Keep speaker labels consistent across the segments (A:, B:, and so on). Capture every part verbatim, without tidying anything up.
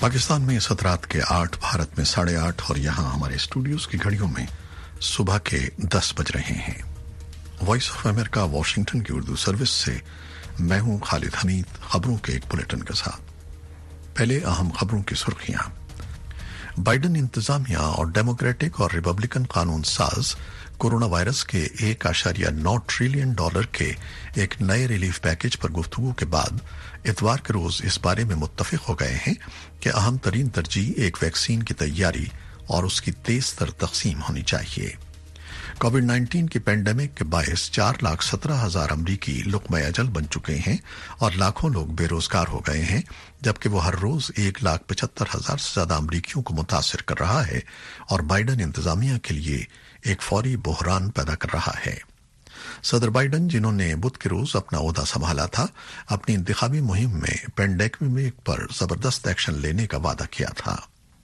A: पाकिस्तान में इस रात के आठ, भारत में साढ़े आठ और यहाँ हमारे स्टूडियोज की घड़ियों में सुबह के दस बज रहे हैं। वॉइस ऑफ अमेरिका वॉशिंगटन की उर्दू सर्विस से मैं हूं खालिद हमीद, खबरों के एक बुलेटिन के साथ। पहले अहम खबरों की सुर्खियां। बाइडन इंतजामिया और डेमोक्रेटिक और रिपब्लिकन कानून साज कोरोना वायरस के एक आशारिया नौ ट्रिलियन डॉलर के एक नए रिलीफ पैकेज पर गुफ्तगू के बाद इतवार के रोज इस बारे में मुत्तफिक हो गए हैं कि अहम तरीन तरजीह एक वैक्सीन की तैयारी और उसकी तेज तर तकसीम होनी चाहिए। कोविड नाइन्टीन की पेंडेमिक के बायस चार लाख सत्रह हजार अमरीकी लुक़्मा अजल बन चुके हैं और लाखों लोग बेरोजगार हो गए हैं, जबकि वो हर रोज एक लाख पचहत्तर हजार से ज्यादा अमरीकियों को मुतासिर कर रहा है और बाइडन इंतजामिया के लिए एक फौरी बहरान पैदा कर रहा है। सदर बाइडन, जिन्होंने बुध के रोज अपना ओहदा संभाला था, अपनी इंतखाबी मुहिम में पेंडेमिक पर जबरदस्त एक्शन लेने का वादा किया था।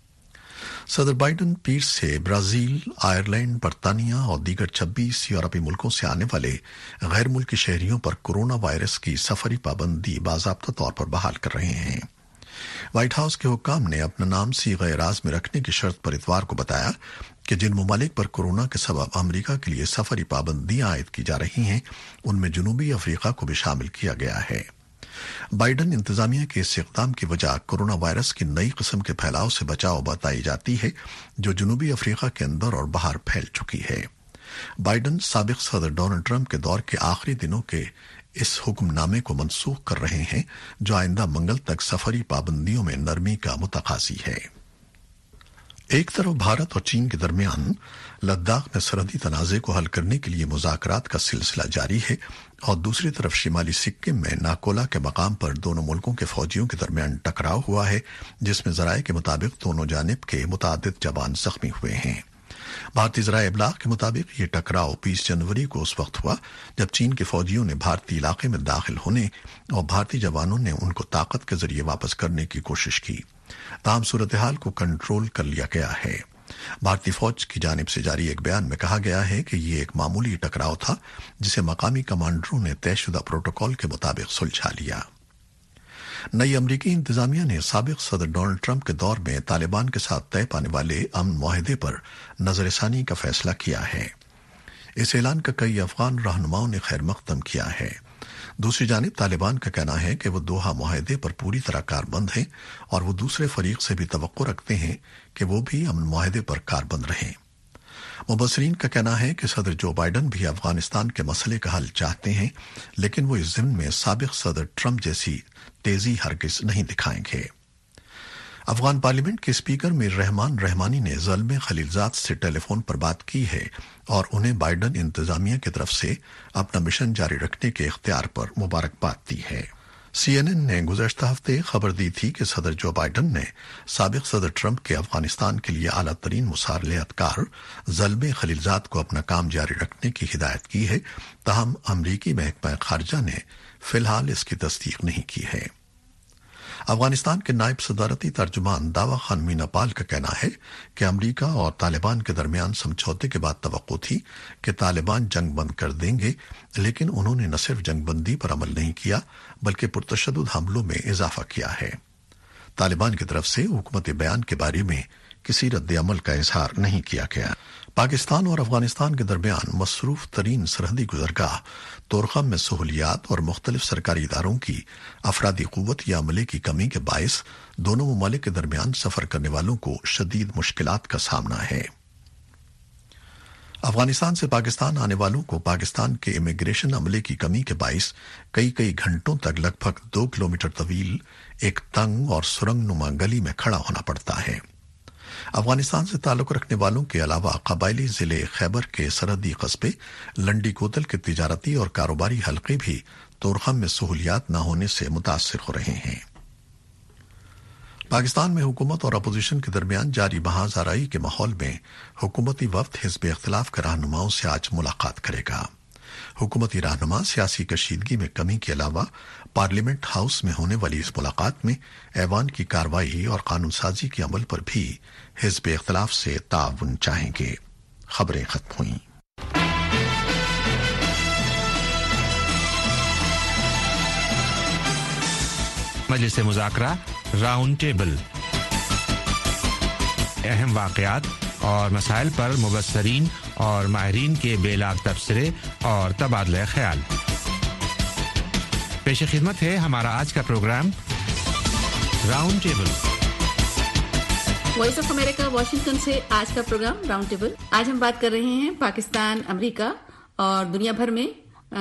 A: सदर बाइडन पीर से ब्राजील, आयरलैंड, बर्तानिया और दीगर छब्बीस यूरोपीय मुल्कों से आने वाले गैर मुल्की शहरियों पर कोरोना वायरस की सफरी पाबंदी बाज़ाब्ता तौर पर बहाल कर रहे हैं। व्हाइट हाउस के हुक्काम ने अपना नाम सीग़े एराज में रखने की शर्त पर इतवार को बताया कि जिन ममालिक पर कोरोना के सबब अमरीका के लिए सफरी पाबंदियां आयद की जा रही हैं, उनमें जनूबी अफ्रीका को भी शामिल किया गया है। बाइडन इंतजामिया के इस इक़दाम की वजह कोरोना वायरस की नई किस्म के फैलाव से बचाव बताई जाती है, जो जनूबी अफ्रीका के अंदर और बाहर फैल चुकी है। बाइडन साबिक सदर डोनाल्ड ट्रंप के दौर के आखिरी दिनों के इस हुक्मनामे को मनसूख कर रहे हैं, जो आइंदा मंगल तक सफरी पाबंदियों में नरमी का मुतकाजी है। एक तरफ भारत और चीन के दरमियान लद्दाख में सरहदी तनाज़े को हल करने के लिए मुज़ाकरात का सिलसिला जारी है और दूसरी तरफ शिमाली सिक्किम में नाकोला के मकाम पर दोनों मुल्कों के फौजियों के दरमियान टकराव हुआ है, जिसमें ज़राए के मुताबिक दोनों जानिब के मुतादिद जवान जख्मी हुए हैं। भारतीय ज़राए इब्लाग के मुताबिक ये टकराव बीस जनवरी को उस वक्त हुआ जब चीन के फौजियों ने भारतीय इलाके में दाखिल होने और भारतीय जवानों ने उनको ताकत के जरिए वापस करने की कोशिश की। ताहम सूरत हाल को कंट्रोल कर लिया गया है। भारतीय फौज की जानिब से जारी एक बयान में कहा गया है कि ये एक मामूली टकराव था, जिसे मकामी कमांडरों ने तयशुदा प्रोटोकॉल के मुताबिक सुलझा लिया। नई अमरीकी इंतजामिया ने साबिक सदर डोनाल्ड ट्रंप के दौर में तालिबान के साथ तय पाने वाले अमन मुआहदे पर नजरसानी का फैसला किया है। इस ऐलान का कई अफगान रहनुमाओं ने खैर मकदम किया है। दूसरी जानिब तालिबान का कहना है कि वो दोहा मुआहदे पर पूरी तरह कारबंद हैं और वो दूसरे फरीक से भी तवक्को रखते हैं कि वो भी अमन मुआहदे पर कारबंद रहें। मुबसरीन का कहना है कि सदर जो बाइडन भी अफगानिस्तान के मसले का हल चाहते हैं, लेकिन वो इस ज़िम्न में साबिक सदर ट्रंप जैसी तेजी हरगिज नहीं दिखाएंगे। अफगान पार्लियामेंट के स्पीकर मीर रहमान रहमानी ने ज़ल्मे खलीलजाद से टेलीफोन पर बात की है और उन्हें बाइडन इंतजामिया की तरफ से अपना मिशन जारी रखने के इख्तियार पर मुबारकबाद दी है। सीएनएन ने गुज़श्ता हफ्ते खबर दी थी कि सदर जो बाइडन ने साबिक सदर ट्रंप के अफगानिस्तान के लिए आला तरीन मुसारलेहतकार ज़ल्मे खलीलजाद को अपना काम जारी रखने की हिदायत की है, ताहम अमरीकी महकमा खारजा ने फिलहाल इसकी तस्दीक नहीं की है। अफगानिस्तान के नायब सदारती तर्जुमान दावा खान मीनापाल का कहना है कि अमरीका और तालिबान के दरमियान समझौते के बाद तवक्को थी कि तालिबान जंग बंद कर देंगे, लेकिन उन्होंने न सिर्फ जंगबंदी पर अमल नहीं किया बल्कि पुरतशद्दुद हमलों में इजाफा किया है। तालिबान की तरफ से हुकूमत बयान के बारे में किसी रद्द अमल का इजहार नहीं किया गया। पाकिस्तान और अफगानिस्तान के दरमियान मसरूफ तरीन सरहदी गुजरगाह तोरखम में सहूलियात और मुख्तलिफ सरकारी इदारों की अफरादी कुव्वत या अमले की कमी के बायस दोनों ममालिक के दरमियान सफर करने वालों को शदीद मुश्किलात का सामना है। अफगानिस्तान से पाकिस्तान आने वालों को पाकिस्तान के इमिग्रेशन अमले की कमी के बायस कई कई घंटों तक लगभग दो किलोमीटर तवील एक तंग और सुरंग नुमा गली में खड़ा होना पड़ता है। अफगानिस्तान से ताल्लुक रखने वालों के अलावा कबायली जिले खैबर के सरहदी कस्बे लंडी कोतल के तिजारती और कारोबारी हलके भी तोरखम में सहूलियात न होने से मुतासिर हो रहे हैं। पाकिस्तान में हुकूमत और अपोजिशन के दरमियान जारी महाजराई के माहौल में हुकूमती वफ्द हिज़्ब इख्तिलाफ के रहनुमाओं से आज मुलाकात करेगा। हुकूमती रहनुमा सियासी कशीदगी में कमी के अलावा पार्लियामेंट हाउस में होने वाली इस मुलाकात में ऐवान की कार्रवाई और कानून साजी के अमल पर भी हिज़्ब इख्तिलाफ से ताउन चाहेंगे। खबरें खत्म हुई।
B: मजलिस मुज़ाकरा राउंड टेबल। اہم واقعات اور مسائل پر مبصرین اور ماہرین کے بے لاگ تبصرے اور تبادلہ خیال. پیش خدمت ہے ہمارا آج کا program round table.
C: Voice of America Washington سے آج کا پروگرام راؤنڈ ٹیبل. آج ہم بات کر رہے ہیں پاکستان، امریکہ اور دنیا بھر میں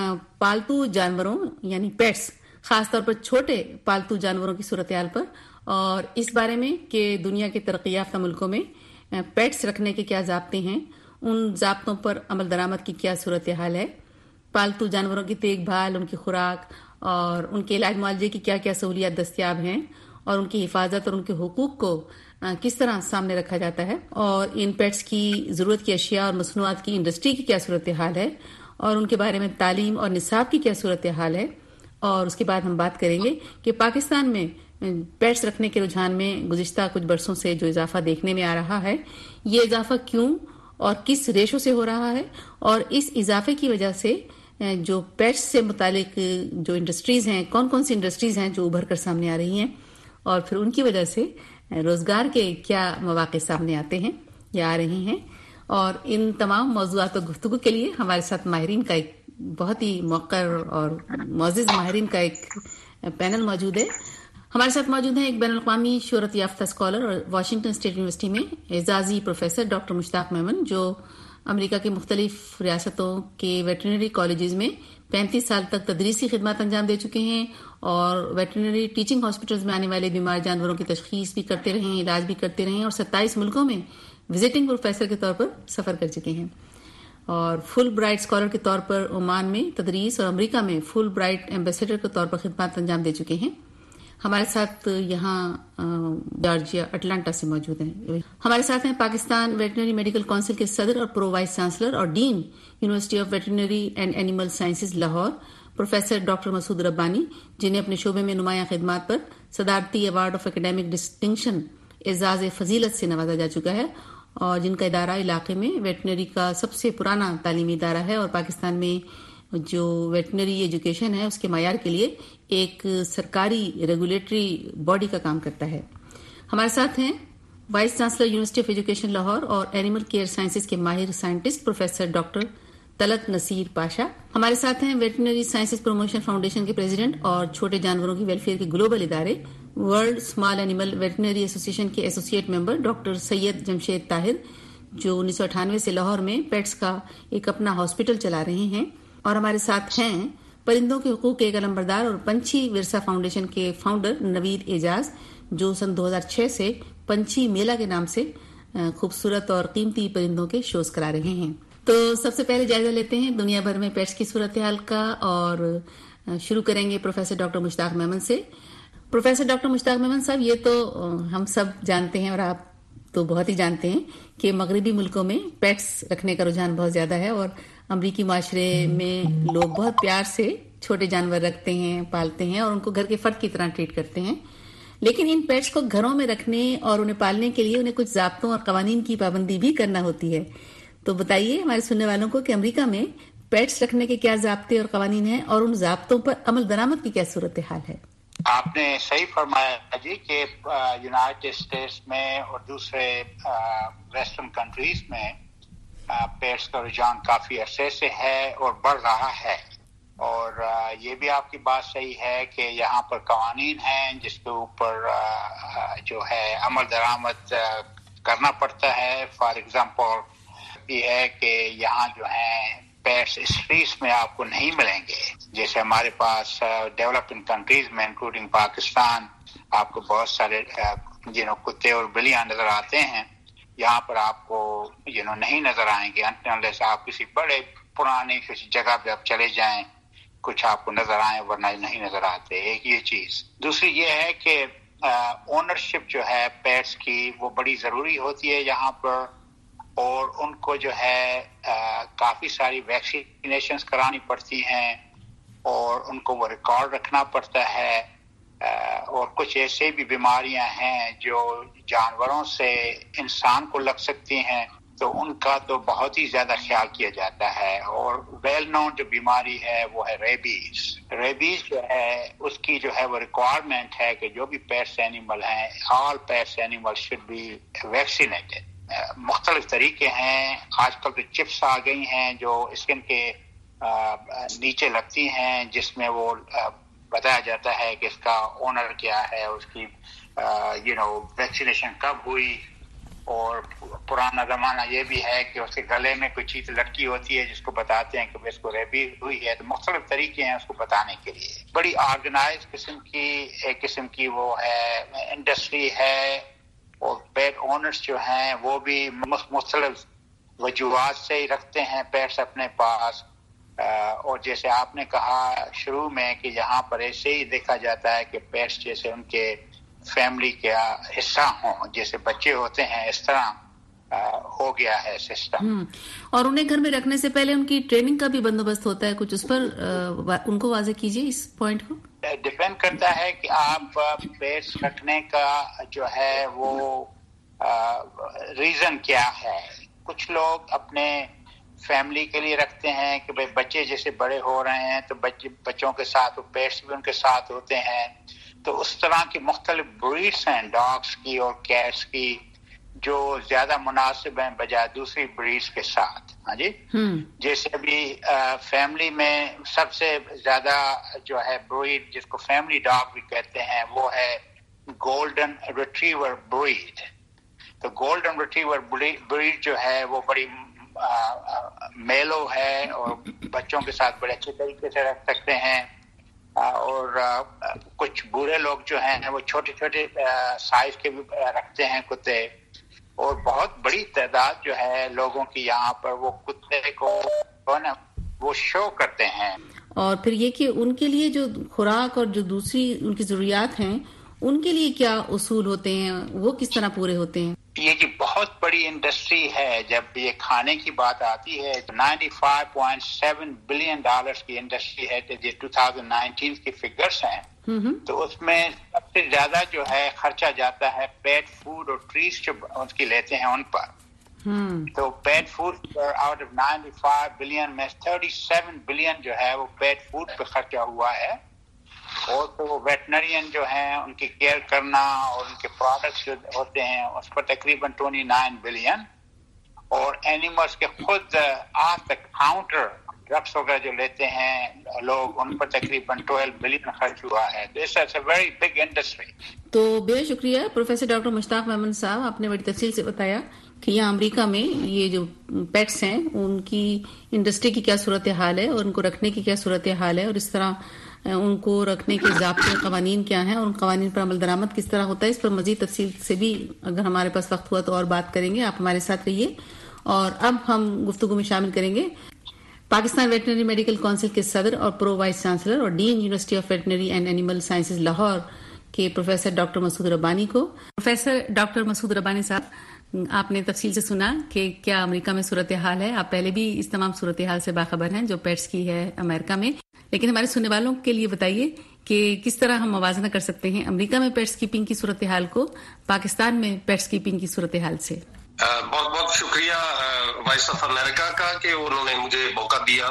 C: پالتو جانوروں یعنی پیٹس، خاص طور پر چھوٹے پالتو جانوروں کی صورتحال پر، اور اس بارے میں کہ دنیا کے ترقی یافتہ ملکوں میں پیٹس رکھنے کے کیا ضابطے ہیں، ان ضابطوں پر عمل درآمد کی کیا صورتحال ہے، پالتو جانوروں کی دیکھ بھال، ان کی خوراک اور ان کے علاج معالجے کی کیا کیا سہولیات دستیاب ہیں، اور ان کی حفاظت اور ان کے حقوق کو کس طرح سامنے رکھا جاتا ہے، اور ان پیٹس کی ضرورت کی اشیاء اور مصنوعات کی انڈسٹری کی کیا صورتحال ہے، اور ان کے بارے میں تعلیم اور نصاب کی کیا صورتحال ہے. اور اس کے بعد ہم بات کریں گے کہ پاکستان میں پیٹس رکھنے کے رجحان میں گزشتہ کچھ برسوں سے جو اضافہ دیکھنے میں آ رہا ہے، یہ اضافہ کیوں اور کس ریشو سے ہو رہا ہے، اور اس اضافے کی وجہ سے جو پیٹس سے متعلق جو انڈسٹریز ہیں، کون کون سی انڈسٹریز ہیں جو ابھر کر سامنے آ رہی ہیں، اور پھر ان کی وجہ سے روزگار کے کیا مواقع سامنے آتے ہیں یا آ رہے ہیں. اور ان تمام موضوعات و گفتگو کے لیے ہمارے ساتھ ماہرین کا ایک بہت ہی موقر اور معزز ماہرین کا ایک پینل موجود ہے. ہمارے ساتھ موجود ہیں ایک بین الاقوامی شہرت یافتہ اسکالر اور واشنگٹن اسٹیٹ یونیورسٹی میں اعزازی پروفیسر ڈاکٹر مشتاق میمن، جو امریکہ کے مختلف ریاستوں کے ویٹرنری کالجز میں پینتیس سال تک تدریسی خدمات انجام دے چکے ہیں، اور ویٹرنری ٹیچنگ ہاسپٹلز میں آنے والے بیمار جانوروں کی تشخیص بھی کرتے رہے ہیں، علاج بھی کرتے رہے ہیں، اور ستائیس ملکوں میں وزٹنگ پروفیسر کے طور پر سفر کر چکے ہیں، اور فل برائٹ اسکالر کے طور پر عمان میں تدریس اور امریکہ میں فل برائٹ ایمبیسیڈر کے طور پر خدمات انجام دے چکے ہیں. ہمارے ساتھ یہاں جارجیا اٹلانٹا سے موجود ہیں. ہمارے ساتھ ہیں پاکستان ویٹرنری میڈیکل کونسل کے صدر اور پرو وائس چانسلر اور dean university of veterinary and animal sciences Lahore, professor doctor Masood Rabbani, جنہیں اپنے شعبے میں نمایاں خدمات پر صدارتی ایوارڈ آف ایکیڈیمک ڈسٹنکشن اعزاز فضیلت سے نوازا جا چکا ہے، اور جن کا ادارہ علاقے میں ویٹرنری کا سب سے پرانا تعلیمی ادارہ ہے، اور پاکستان میں جو ویٹرنری ایجوکیشن ہے اس کے معیار کے لیے ایک سرکاری ریگولیٹری باڈی کا کام کرتا ہے. ہمارے ساتھ ہیں vice chancellor university of education Lahore اور اینیمل کیئر سائنسز کے ماہر scientist professor doctor Talat Naseer Pasha. ہمارے ساتھ ہیں ویٹرنری سائنسز پروموشن فاؤنڈیشن کے پریزیڈنٹ اور چھوٹے جانوروں کی ویلفیئر کے گلوبل ادارے world small animal veterinary association کے associate member doctor Syed Jamshed Tahir, جو انیس سو اٹھانوے سے لاہور میں پیٹس کا ایک اپنا ہاسپٹل چلا رہے ہیں. اور ہمارے ساتھ ہیں پرندوں کے حقوق کے ایک علمبردار اور پنچھی ورثہ فاؤنڈیشن کے فاؤنڈر نوید اعجاز، جو سن دو ہزار چھ سے پنچھی میلہ کے نام سے خوبصورت اور قیمتی پرندوں کے شوز کرا رہے ہیں. تو سب سے پہلے جائزہ لیتے ہیں دنیا بھر میں پیٹس کی صورتحال کا، اور شروع کریں گے پروفیسر ڈاکٹر مشتاق میمن سے. پروفیسر ڈاکٹر مشتاق میمن صاحب، یہ تو ہم سب جانتے ہیں اور آپ تو بہت ہی جانتے ہیں کہ مغربی ملکوں میں پیٹس رکھنے کا رجحان بہت زیادہ ہے، اور امریکی معاشرے میں لوگ بہت پیار سے چھوٹے جانور رکھتے ہیں، پالتے ہیں، اور ان کو گھر کے فرد کی طرح ٹریٹ کرتے ہیں. لیکن ان پیٹس کو گھروں میں رکھنے اور انہیں پالنے کے لیے انہیں کچھ ضابطوں اور قوانین کی پابندی بھی کرنا ہوتی ہے. تو بتائیے ہمارے سننے والوں کو کہ امریکہ میں پیٹس رکھنے کے کیا ضابطے اور قوانین ہیں، اور ان ضابطوں پر عمل درآمد کی کیا صورتحال ہے.
D: آپ نے صحیح فرمایا جی کہ یونائٹڈ اسٹیٹس میں اور دوسرے ویسٹرن کنٹریز میں پیٹس کا رجحان کافی عرصے سے ہے اور بڑھ رہا ہے، اور یہ بھی آپ کی بات صحیح ہے کہ یہاں پر قوانین ہیں جس کے اوپر جو ہے عمل درآمد کرنا پڑتا ہے. فار ایگزامپل یہ ہے کہ یہاں جو ہیں پیٹس اسٹریٹس میں آپ کو نہیں ملیں گے، جیسے ہمارے پاس ڈیولپنگ کنٹریز میں انکلوڈنگ پاکستان آپ کو بہت سارے یو نو کتے اور بلیاں نظر آتے ہیں. یہاں پر آپ کو یو نو نہیں نظر آئیں گے انلیس آپ کسی بڑے پرانی کسی جگہ پہ آپ چلے جائیں، کچھ آپ کو نظر آئیں ورنہ نہیں نظر آتے. ایک یہ چیز. دوسری یہ ہے کہ اونرشپ جو ہے پیٹس کی وہ بڑی ضروری ہوتی ہے یہاں پر، اور ان کو جو ہے کافی ساری ویکسینیشنز کرانی پڑتی ہیں، اور ان کو وہ ریکارڈ رکھنا پڑتا ہے. اور کچھ ایسے بھی بیماریاں ہیں جو جانوروں سے انسان کو لگ سکتی ہیں، تو ان کا تو بہت ہی زیادہ خیال کیا جاتا ہے. اور ویل نون جو بیماری ہے وہ ہے ریبیز. ریبیز جو ہے اس کی جو ہے وہ ریکوائرمنٹ ہے کہ جو بھی پیٹس اینیمل ہیں, all pets animal should be vaccinated. مختلف طریقے ہیں. آج کل تو چپس آ گئی ہیں جو اسکن کے نیچے لگتی ہیں, جس میں وہ بتایا جاتا ہے کہ اس کا اونر کیا ہے, اس کی یو نو ویکسینیشن کب ہوئی. اور پرانا زمانہ یہ بھی ہے کہ اس کے گلے میں کوئی چیز لٹکی ہوتی ہے جس کو بتاتے ہیں کہ اس کو ریبیز ہوئی ہے. تو مختلف طریقے ہیں اس کو بتانے کے لیے. بڑی آرگنائز قسم کی ایک قسم کی وہ ہے انڈسٹری ہے. اور پیٹ اونرز جو ہیں وہ بھی مختلف وجوہات سے ہی رکھتے ہیں پیٹس اپنے پاس. اور جیسے آپ نے کہا شروع میں کہ یہاں پر ایسے ہی دیکھا جاتا ہے کہ پیٹس جیسے ان کے فیملی کا حصہ ہوں, جیسے بچے ہوتے ہیں اس طرح ہو گیا ہے سسٹم.
C: اور انہیں گھر میں رکھنے سے پہلے ان کی ٹریننگ کا بھی بندوبست ہوتا ہے کچھ, اس پر ان کو واضح کیجیے اس پوائنٹ کو.
D: ڈیپینڈ کرتا ہے کہ آپ پیٹس رکھنے کا جو ہے وہ ریزن کیا ہے. کچھ لوگ اپنے فیملی کے لیے رکھتے ہیں کہ بھائی بچے جیسے بڑے ہو رہے ہیں تو بچے بچوں کے ساتھ وہ پیٹس بھی ان کے ساتھ ہوتے ہیں. تو اس طرح کی مختلف بریڈس ہیں ڈاگس کی اور کیٹس کی جو زیادہ مناسب ہیں بجائے دوسری بریڈس کے ساتھ. ہاں جی, جیسے ابھی فیملی میں سب سے زیادہ جو ہے بریڈ جس کو فیملی ڈاگ بھی کہتے ہیں وہ ہے گولڈن ریٹریور بریڈ. تو گولڈن ریٹریور بریڈ جو ہے وہ بڑی میلو ہے اور بچوں کے ساتھ بڑے اچھے طریقے سے رکھ سکتے ہیں. اور کچھ بوڑھے لوگ جو ہیں وہ چھوٹے چھوٹے سائز کے بھی رکھتے ہیں کتے. اور بہت بڑی تعداد جو ہے لوگوں کی یہاں پر وہ کتے کو نا وہ شو کرتے ہیں.
C: اور پھر یہ کہ ان کے لیے جو خوراک اور جو دوسری ان کی ضروریات ہیں ان کے لیے کیا اصول ہوتے ہیں, وہ کس طرح پورے ہوتے ہیں؟
D: یہ کہ بہت بڑی انڈسٹری ہے. جب یہ کھانے کی بات آتی ہے ninety five point seven billion dollars کی انڈسٹری ہے. یہ ٹو تھاؤزینڈ نائنٹین کی فگرز ہیں. تو اس میں سب سے زیادہ جو ہے خرچہ جاتا ہے پیٹ فوڈ اور ٹریز جو اس کی لیتے ہیں ان پر. تو پیٹ فوڈ پر out of ninety five billion میں تھرٹی سیون بلین جو ہے وہ پیٹ فوڈ پہ خرچہ ہوا ہے. اور تو ویٹنرین جو ہیں ان کی کیئر کرنا اور ان کے پروڈکٹس جو ہوتے ہیں اس پر تقریباً ٹوئنٹی نائن بلین. اور اینیملس کے خود آف دا کاؤنٹر ڈرگس وغیرہ جو لیتے ہیں لوگ ان پر تقریباً ٹویلو بلین خرچ ہوا ہے. This is a very big industry.
C: تو بے شکریہ پروفیسر ڈاکٹر مشتاق میمن صاحب, آپ نے بڑی تفصیل سے بتایا کہ یہاں امریکہ میں یہ جو پیٹس ہیں ان کی انڈسٹری کی کیا صورتحال ہے اور ان کو رکھنے کی کیا صورتحال ہے, اور اس طرح ان کو رکھنے کے ضابطے قوانین کیا ہیں اور ان قوانین پر عمل درآمد کس طرح ہوتا ہے. اس پر مزید تفصیل سے بھی اگر ہمارے پاس وقت ہوا تو اور بات کریں گے. آپ ہمارے ساتھ رہیے. اور اب ہم گفتگو میں شامل کریں گے پاکستان ویٹنری میڈیکل کونسل کے صدر اور پرو وائس چانسلر اور dean university of veterinary and animal sciences Lahore کے پروفیسر ڈاکٹر مسعود ربانی کو. پروفیسر ڈاکٹر مسعود ربانی صاحب, آپ نے تفصیل سے سنا کہ کیا امریکہ میں صورتحال ہے. آپ پہلے بھی اس تمام صورتحال سے باخبر ہیں جو پیٹس کی ہے امریکہ میں, لیکن ہمارے سننے والوں کے لیے بتائیے کہ کس طرح ہم موازنہ کر سکتے ہیں امریکہ میں پیٹس کیپنگ کی صورتحال کو پاکستان میں پیٹس کیپنگ کی صورتحال سے.
E: بہت بہت شکریہ وائس آف امریکہ کا کہ انہوں نے مجھے موقع دیا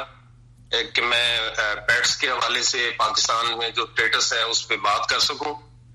E: کہ میں پیٹس کے حوالے سے پاکستان میں جو اسٹیٹس ہے اس پہ بات کر سکوں.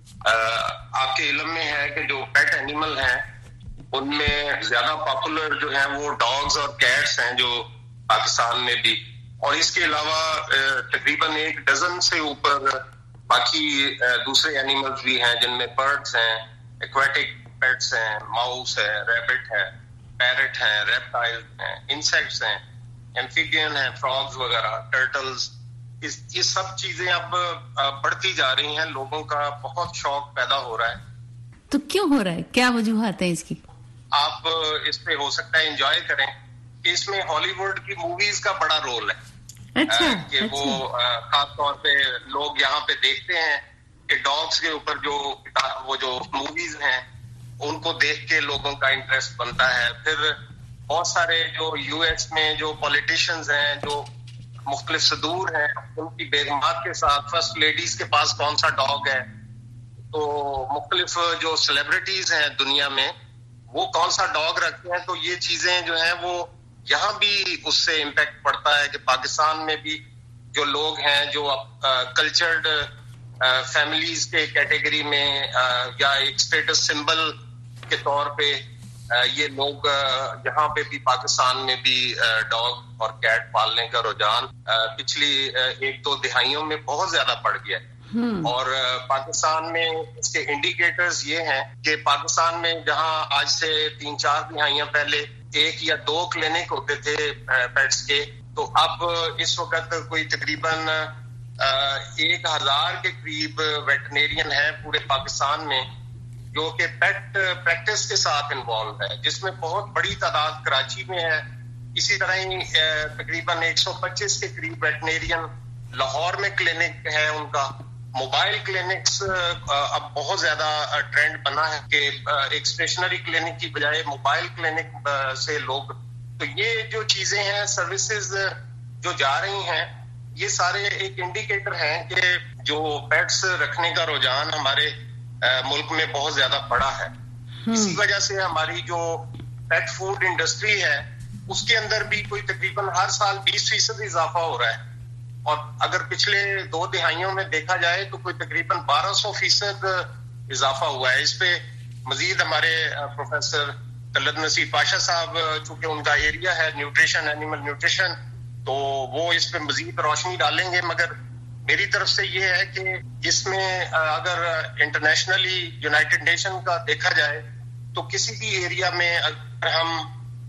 E: آپ کے علم میں ہے کہ جو پیٹ اینیمل ہیں ان میں زیادہ پاپولر جو ہیں وہ ڈاگز اور کیٹس ہیں جو پاکستان میں بھی, اور اس کے علاوہ تقریباً ایک ڈزن سے اوپر باقی دوسرے اینیملز بھی ہیں جن میں برڈز ہیں, ایکویٹک پیٹس ہیں, ماؤس ہے, ریبٹ ہے, پیرٹ ہیں, ریپٹائل ہیں, انسیکٹس ہیں, ایمفیبین ہیں, فراگز وغیرہ, ٹرٹلز. یہ سب چیزیں اب بڑھتی جا رہی ہیں. لوگوں کا بہت شوق پیدا ہو رہا ہے.
C: تو کیوں ہو رہا ہے, کیا وجوہات ہیں اس کی؟
E: آپ اس پہ ہو سکتا ہے انجوائے کریں کہ اس میں ہالی ووڈ کی موویز کا بڑا رول ہے.
C: اچھا,
E: کہ
C: اچھا.
E: وہ خاص طور پہ لوگ یہاں پہ دیکھتے ہیں کہ ڈاگس کے اوپر جو وہ جو موویز ہیں ان کو دیکھ کے لوگوں کا انٹرسٹ بنتا ہے. پھر بہت سارے جو یو ایس میں جو پولیٹیشینز ہیں جو مختلف صدور ہیں ان کی بیگمات کے ساتھ فرسٹ لیڈیز کے پاس کون سا ڈاگ ہے, تو مختلف جو سیلیبریٹیز ہیں دنیا میں وہ کون سا ڈاگ رکھتے ہیں. تو یہ چیزیں جو ہیں وہ یہاں بھی اس سے امپیکٹ پڑتا ہے کہ پاکستان میں بھی جو لوگ ہیں جو کلچرڈ فیملیز کے کیٹیگری میں یا ایک اسٹیٹس سمبل کے طور پہ یہ لوگ یہاں پہ بھی پاکستان میں بھی ڈاگ اور کیٹ پالنے کا رجحان پچھلی ایک دو دہائیوں میں بہت زیادہ بڑھ گیا ہے. اور پاکستان میں اس کے انڈیکیٹرز یہ ہیں کہ پاکستان میں جہاں آج سے تین چار دہائیاں پہلے ایک یا دو کلینک ہوتے تھے پیٹس کے, تو اب اس وقت کوئی تقریباً ایک ہزار کے قریب ویٹرینرین ہیں پورے پاکستان میں جو کہ پیٹ پریکٹس کے ساتھ انوالو ہے, جس میں بہت بڑی تعداد کراچی میں ہے. اسی طرح ہی تقریباً ایک سو پچیس کے قریب ویٹرینرین لاہور میں کلینک ہے ان کا. موبائل کلینکس اب بہت زیادہ ٹرینڈ بنا ہے کہ ایک اسٹیشنری کلینک کی بجائے موبائل کلینک سے لوگ, تو یہ جو چیزیں ہیں سروسز جو جا رہی ہیں یہ سارے ایک انڈیکیٹر ہیں کہ جو پیٹس رکھنے کا رجحان ہمارے ملک میں بہت زیادہ بڑا ہے. اسی وجہ سے ہماری جو پیٹ فوڈ انڈسٹری ہے اس کے اندر بھی کوئی تقریباً ہر سال بیس فیصد اضافہ ہو رہا ہے, اور اگر پچھلے دو دہائیوں میں دیکھا جائے تو کوئی تقریباً بارہ سو فیصد اضافہ ہوا ہے. اس پہ مزید ہمارے پروفیسر طلعت نصیر پاشا صاحب, چونکہ ان کا ایریا ہے نیوٹریشن, اینیمل نیوٹریشن, تو وہ اس پہ مزید روشنی ڈالیں گے. مگر میری طرف سے یہ ہے کہ جس میں اگر انٹرنیشنلی یونائٹڈ نیشن کا دیکھا جائے تو کسی بھی ایریا میں اگر ہم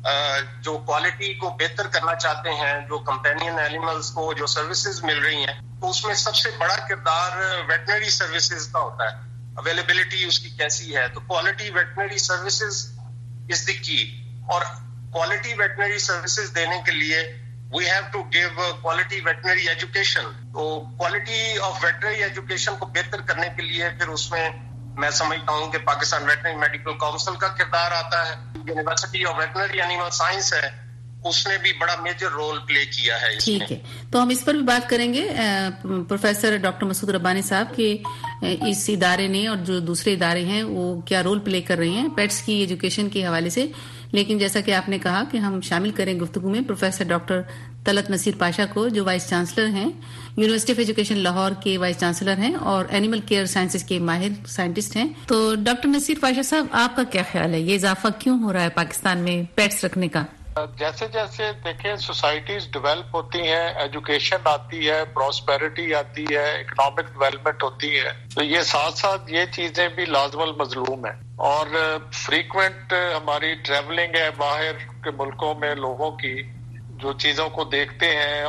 E: جو کوالٹی کو بہتر کرنا چاہتے ہیں, جو کمپینین اینیملز کو جو سروسز مل رہی ہیں, تو اس میں سب سے بڑا کردار ویٹنری سروسز کا ہوتا ہے. اویلیبلٹی اس کی کیسی ہے, تو quality veterinary services is the key. اور کوالٹی ویٹنری سروسز دینے کے لیے we have to give quality veterinary education. تو کوالٹی آف ویٹنری ایجوکیشن کو بہتر کرنے کے لیے پھر اس میں میں سمجھتا ہوں کہ پاکستان ویٹنری میڈیکل کاؤنسل کا کردار آتا ہے. University of veterinary animal science ہے, اس نے بھی بڑا میجر رول پلے کیا ہے.
C: ٹھیک ہے, تو ہم اس پر بھی بات کریں گے پروفیسر ڈاکٹر مسعود ربانی صاحب کہ اس ادارے نے اور جو دوسرے ادارے ہیں وہ کیا رول پلے کر رہے ہیں پیٹس کی ایجوکیشن کے حوالے سے. لیکن جیسا کہ آپ نے کہا کہ ہم شامل کریں گفتگو میں پروفیسر ڈاکٹر طلعت نصیر پاشا کو, جو وائس چانسلر ہیں, یونیورسٹی آف ایجوکیشن لاہور کے وائس چانسلر ہیں اور اینیمل کیئر سائنسز کے ماہر سائنٹسٹ ہیں. تو ڈاکٹر نصیر پاشا صاحب, آپ کا کیا خیال ہے, یہ اضافہ کیوں ہو رہا ہے پاکستان میں پیٹس رکھنے کا؟
F: جیسے جیسے دیکھیں سوسائٹیز ڈیولپ ہوتی ہیں, ایجوکیشن آتی ہے, پراسپیرٹی آتی ہے, اکنامک ڈیولپمنٹ ہوتی ہے, تو یہ ساتھ ساتھ یہ چیزیں بھی لازم المظلوم ہیں. اور فریکوینٹ ہماری ٹریولنگ ہے باہر کے ملکوں میں لوگوں کی, جو چیزوں کو دیکھتے ہیں,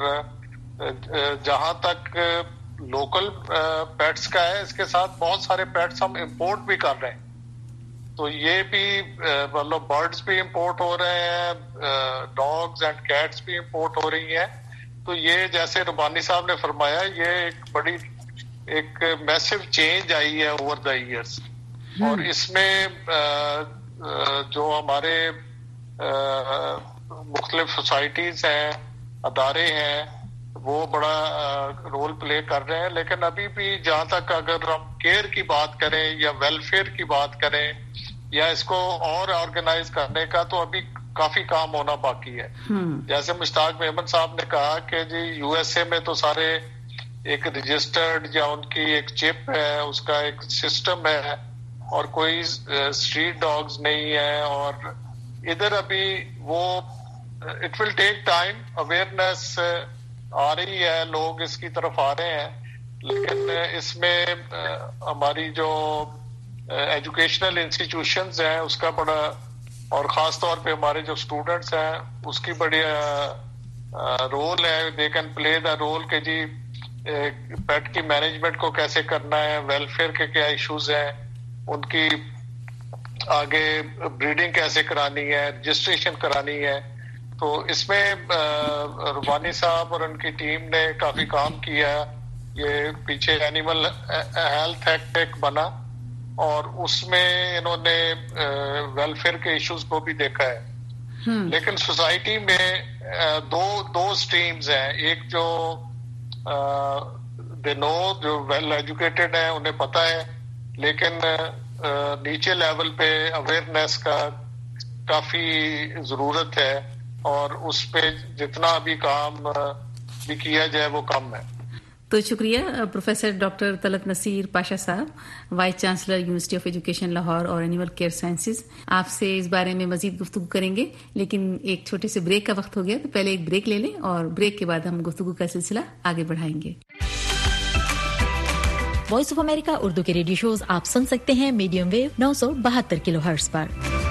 F: اور جہاں تک لوکل پیٹس کا ہے اس کے ساتھ بہت سارے پیٹس ہم امپورٹ بھی کر رہے ہیں. تو یہ بھی مطلب برڈز بھی امپورٹ ہو رہے ہیں, ڈاگز اینڈ کیٹس بھی امپورٹ ہو رہی ہیں. تو یہ جیسے ربانی صاحب نے فرمایا, یہ ایک بڑی ایک میسو چینج آئی ہے اوور دا ایئرس. اور اس میں جو ہمارے مختلف سوسائٹیز ہیں, ادارے ہیں, وہ بڑا رول پلے کر رہے ہیں. لیکن ابھی بھی جہاں تک اگر ہم کیئر کی بات کریں یا ویلفیئر کی بات کریں یا اس کو اور آرگنائز کرنے کا, تو ابھی کافی کام ہونا باقی ہے. جیسے مشتاق میمن صاحب نے کہا کہ جی یو ایس اے میں تو سارے ایک رجسٹرڈ یا ان کی ایک چپ ہے, اس کا ایک سسٹم ہے, اور کوئی اسٹریٹ ڈاگز نہیں ہے. اور ادھر ابھی وہ it will take time, awareness آ رہی ہے, لوگ اس کی طرف آ رہے ہیں. لیکن اس میں ہماری جو ایجوکیشنل انسٹیٹیوشنز ہیں اس کا بڑا, اور خاص طور پہ ہمارے جو اسٹوڈنٹس ہیں اس کی بڑی رول ہے. They can play the role کہ جی پیٹ کی مینجمنٹ کو کیسے کرنا ہے, ویلفیئر کے کیا ایشوز ہیں, ان کی آگے بریڈنگ کیسے کرانی ہے, رجسٹریشن کرانی ہے. تو اس میں ربانی صاحب اور ان کی ٹیم نے کافی کام کیا. یہ پیچھے اینیمل ہیلتھ ایکٹ ایک بنا اور اس میں انہوں نے ویلفیئر کے ایشوز کو بھی دیکھا ہے. لیکن سوسائٹی میں دو دو اسٹریمز ہیں. ایک جو دے نو, جو ویل ایجوکیٹڈ ہیں, انہیں پتہ ہے, لیکن نیچے لیول پہ اویئرنیس کا کافی ضرورت ہے اور اس پہ جتنا بھی کام بھی کیا جائے وہ کم ہے.
C: تو شکریہ پروفیسر ڈاکٹر طلعت نصیر پاشا صاحب، vice chancellor university of education Lahore اور اینیمل کیئر سائنسز. آپ سے اس بارے میں مزید گفتگو کریں گے، لیکن ایک چھوٹے سے بریک کا وقت ہو گیا، تو پہلے ایک بریک لے لیں اور بریک کے بعد ہم گفتگو کا سلسلہ آگے بڑھائیں گے.
G: وائس آف امریکہ اردو کے ریڈیو شوز آپ سن سکتے ہیں میڈیم ویو نو سو بہتر کلو ہرٹز پر.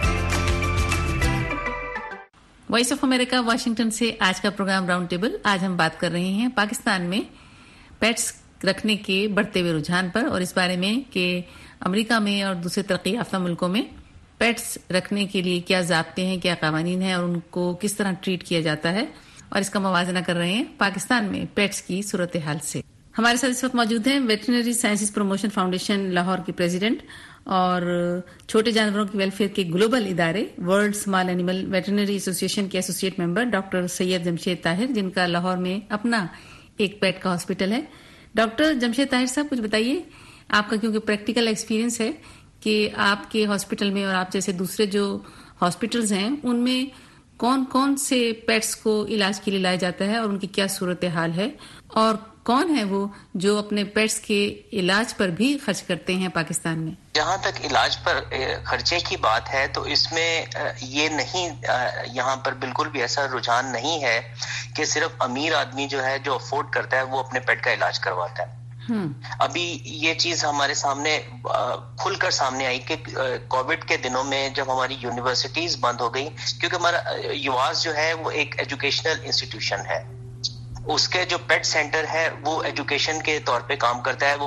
C: وائس آف امریکہ واشنگٹن سے آج کا پروگرام راؤنڈ ٹیبل. آج ہم بات کر رہے ہیں پاکستان میں پیٹس رکھنے کے بڑھتے ہوئے رجحان پر، اور اس بارے میں کہ امریکہ میں اور دوسرے ترقی یافتہ ملکوں میں پیٹس رکھنے کے لیے کیا ضابطے ہیں، کیا قوانین ہیں اور ان کو کس طرح ٹریٹ کیا جاتا ہے، اور اس کا موازنہ کر رہے ہیں پاکستان میں پیٹس کی صورتحال سے. ہمارے ساتھ اس وقت موجود ہیں veterinary sciences promotion foundation Lahore کے پریزیڈنٹ اور چھوٹے جانوروں کی ویلفیئر کے گلوبل ادارے world small animal veterinary association کے associate member doctor Syed Jamshed Tahir, جن کا لاہور میں اپنا ایک پیٹ کا ہاسپٹل ہے. ڈاکٹر جمشید طاہر صاحب، کچھ بتائیے، آپ کا کیونکہ پریکٹیکل ایکسپیرینس ہے کہ آپ کے ہاسپٹل میں اور آپ جیسے دوسرے جو ہاسپٹلز ہیں ان میں کون کون سے پیٹس کو علاج کے لیے لایا جاتا ہے اور ان کی کیا صورتحال ہے، اور کون ہے وہ جو اپنے پیٹس کے علاج پر بھی خرچ کرتے ہیں پاکستان میں؟
H: جہاں تک علاج پر خرچے کی بات ہے تو اس میں یہ نہیں، یہاں پر بالکل بھی ایسا رجحان نہیں ہے کہ صرف امیر آدمی جو ہے جو افورڈ کرتا ہے وہ اپنے پیٹ کا علاج کرواتا ہے. ابھی یہ چیز ہمارے سامنے کھل کر سامنے آئی کہ کووڈ کے دنوں میں جب ہماری یونیورسٹیز بند ہو گئی، کیونکہ ہمارا یواس جو ہے وہ ایک ایجوکیشنل انسٹیٹیوشن ہے، اس کے جو پیٹ سینٹر ہے وہ ایجوکیشن کے طور پہ کام کرتا ہے. وہ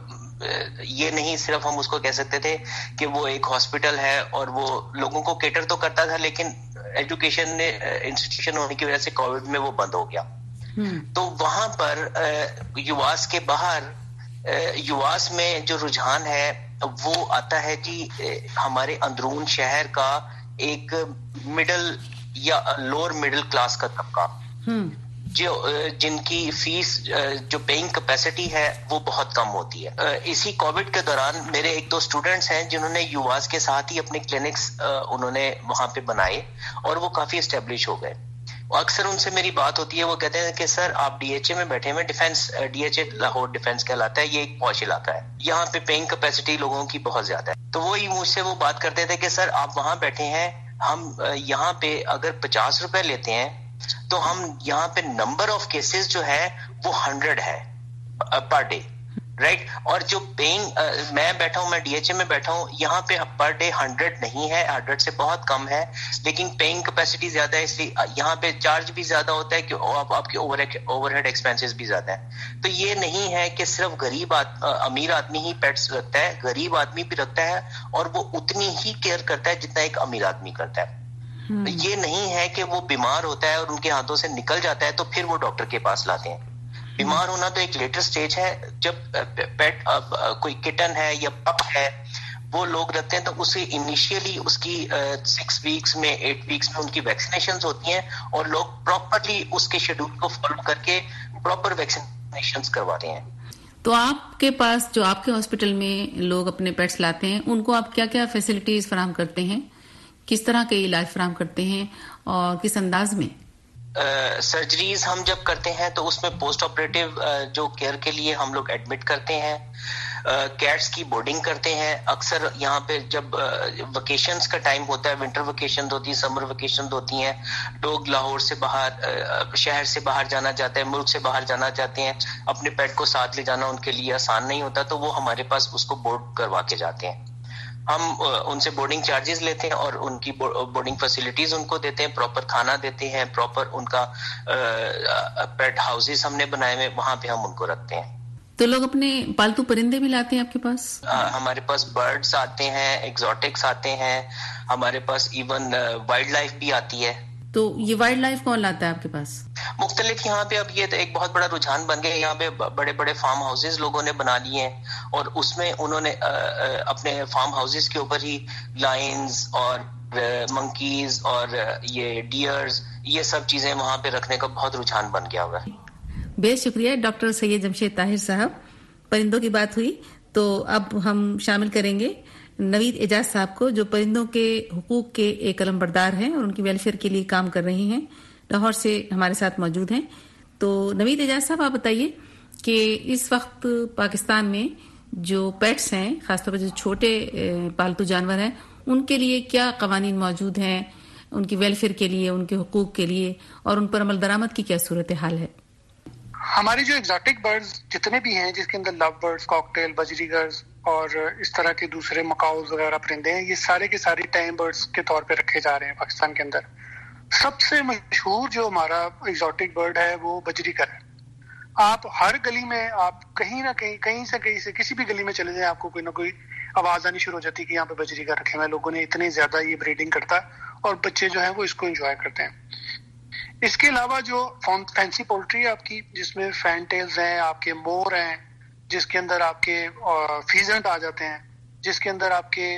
H: یہ نہیں صرف ہم اس کو کہہ سکتے تھے کہ وہ ایک ہاسپٹل ہے اور وہ لوگوں کو کیٹر تو کرتا تھا، لیکن ایجوکیشن نے انسٹیٹیوشن ہونے کی وجہ سے کووڈ میں وہ بند ہو گیا. تو وہاں پر یواس کے باہر یواس میں جو رجحان ہے وہ آتا ہے جی ہمارے اندرون شہر کا ایک مڈل یا لوور مڈل کلاس کا طبقہ، جو جن کی فیس جو پیئنگ کیپیسٹی ہے وہ بہت کم ہوتی ہے. اسی کووڈ کے دوران میرے ایک دو اسٹوڈنٹس ہیں جنہوں نے یواس کے ساتھ ہی اپنے کلینکس انہوں نے وہاں پہ بنائے اور وہ کافی اسٹیبلش ہو گئے. اکثر ان سے میری بات ہوتی ہے، وہ کہتے ہیں کہ سر آپ ڈی ایچ اے میں بیٹھے ہوئے، defence D H A Lahore defence کہلاتا ہے، یہ ایک پوش علاقہ ہے، یہاں پہ پیئنگ کیپیسٹی لوگوں کی بہت زیادہ ہے. تو وہی مجھ سے وہ بات کرتے تھے کہ سر آپ وہاں بیٹھے ہیں، ہم یہاں پہ اگر پچاس روپے لیتے ہیں تو ہم یہاں پہ نمبر آف کیسز جو ہے وہ ہنڈریڈ ہے پر ڈے، رائٹ. اور جو پیئنگ میں بیٹھا ہوں، میں ڈی ایچ اے میں بیٹھا ہوں، یہاں پہ پر ڈے ہنڈریڈ نہیں ہے، ہنڈریڈ سے بہت کم ہے، لیکن پیئنگ کیپیسٹی زیادہ ہے، اس لیے یہاں پہ چارج بھی زیادہ ہوتا ہے کہ آپ کے اوور ہیڈ ایکسپینسز بھی زیادہ ہیں. تو یہ نہیں ہے کہ صرف غریب امیر آدمی ہی پیٹس رکھتا ہے، غریب آدمی بھی رکھتا ہے اور وہ اتنی ہی کیئر کرتا ہے جتنا ایک امیر آدمی کرتا ہے. یہ نہیں ہے کہ وہ بیمار ہوتا ہے اور ان کے ہاتھوں سے نکل جاتا ہے تو پھر وہ ڈاکٹر کے پاس لاتے ہیں. بیمار ہونا تو ایک لیٹر سٹیج ہے. جب پیٹ کوئی کٹن ہے یا پپ ہے وہ لوگ رکھتے ہیں تو اسے انیشیلی اس کی سکس ویکس میں ایٹ ویکس میں ان کی ویکسینیشنز ہوتی ہیں اور لوگ پراپرلی اس کے شیڈول کو فالو کر کے پراپر ویکسینیشنز کرواتے ہیں.
C: تو آپ کے پاس جو آپ کے ہاسپٹل میں لوگ اپنے پیٹس لاتے ہیں ان کو آپ کیا کیا فیسلٹیز فراہم کرتے ہیں، کس طرح کے علاج فراہم کرتے ہیں اور کس انداز میں؟
H: سرجریز ہم جب کرتے ہیں تو اس میں پوسٹ آپریٹو جو کیئر کے لیے ہم لوگ ایڈمٹ کرتے ہیں، کیٹس کی بورڈنگ کرتے ہیں. اکثر یہاں پہ جب ویکیشنز کا ٹائم ہوتا ہے، ونٹر ویکیشن ہوتی ہے، سمر ویکیشن ہوتی ہیں، لوگ لاہور سے باہر شہر سے باہر جانا چاہتے ہیں، ملک سے باہر جانا چاہتے ہیں، اپنے پیٹ کو ساتھ لے جانا ان کے لیے آسان نہیں ہوتا، تو وہ ہمارے پاس اس کو بورڈ کروا کے جاتے ہیں. ہم ان سے بورڈنگ چارجز لیتے ہیں اور ان کی بورڈنگ فیسلٹیز ان کو دیتے ہیں، پراپر کھانا دیتے ہیں، پراپر ان کا پیٹ ہاؤسز ہم نے بنائے ہوئے، وہاں پہ ہم ان کو رکھتے ہیں.
C: تو لوگ اپنے پالتو پرندے بھی لاتے ہیں آپ کے پاس؟
H: ہمارے پاس برڈز آتے ہیں، ایگزوٹکس آتے ہیں، ہمارے پاس ایون وائلڈ لائف بھی آتی ہے.
C: تو یہ وائلڈ لائف کون لاتا ہے آپ کے پاس؟
H: مختلف یہاں پہ اب یہ ایک بہت بڑا رجحان بن گیا، یہاں پہ بڑے بڑے فارم ہاؤسز لوگوں نے بنا لیے ہیں اور اس میں انہوں نے اپنے فارم ہاؤسز کے اوپر ہی لائنز اور منکیز اور یہ ڈیئرز، یہ سب چیزیں وہاں پہ رکھنے کا بہت رجحان بن گیا ہوا ہے.
C: بے شکریہ ڈاکٹر سید جمشید طاہر صاحب. پرندوں کی بات ہوئی تو اب ہم شامل کریں گے نوید اعجاز صاحب کو، جو پرندوں کے حقوق کے ایک علم بردار ہیں اور ان کی ویلفیئر کے لیے کام کر رہے ہیں، لاہور سے ہمارے ساتھ موجود ہیں. تو نوید اعجاز صاحب، آپ بتائیے کہ اس وقت پاکستان میں جو پیٹس ہیں، خاص طور پر جو چھوٹے پالتو جانور ہیں، ان کے لیے کیا قوانین موجود ہیں، ان کی ویلفیئر کے لیے، ان کے حقوق کے لیے، اور ان پر عمل درآمد کی کیا صورتحال ہے؟
I: ہماری جو ایگزاٹک برڈز جتنے بھی ہیں، جس کے اندر لو برڈز، کاکٹیل، بجریگرز اور اس طرح کے دوسرے مکاؤز وغیرہ پرندے ہیں، یہ سارے کے سارے ٹائم برڈز کے طور پہ رکھے جا رہے ہیں پاکستان کے اندر. سب سے مشہور جو ہمارا ایگزاٹک برڈ ہے وہ بجریگر ہے. آپ ہر گلی میں، آپ کہیں نہ کہیں کہیں سے کہیں سے کسی بھی گلی میں چلے جائیں، آپ کو کوئی نہ کوئی آواز آنی شروع ہو جاتی ہے کہ یہاں پہ بجریگر رکھے ہوئے ہیں. لوگوں نے اتنے زیادہ یہ بریڈنگ کرتا اور بچے جو ہیں وہ اس کو انجوائے کرتے ہیں. اس کے علاوہ جو فینسی پولٹری ہے آپ کی، جس میں فین ٹیلز ہیں، آپ کے مور ہیں، جس کے اندر آپ کے فیزنٹ آ جاتے ہیں، جس کے اندر آپ کے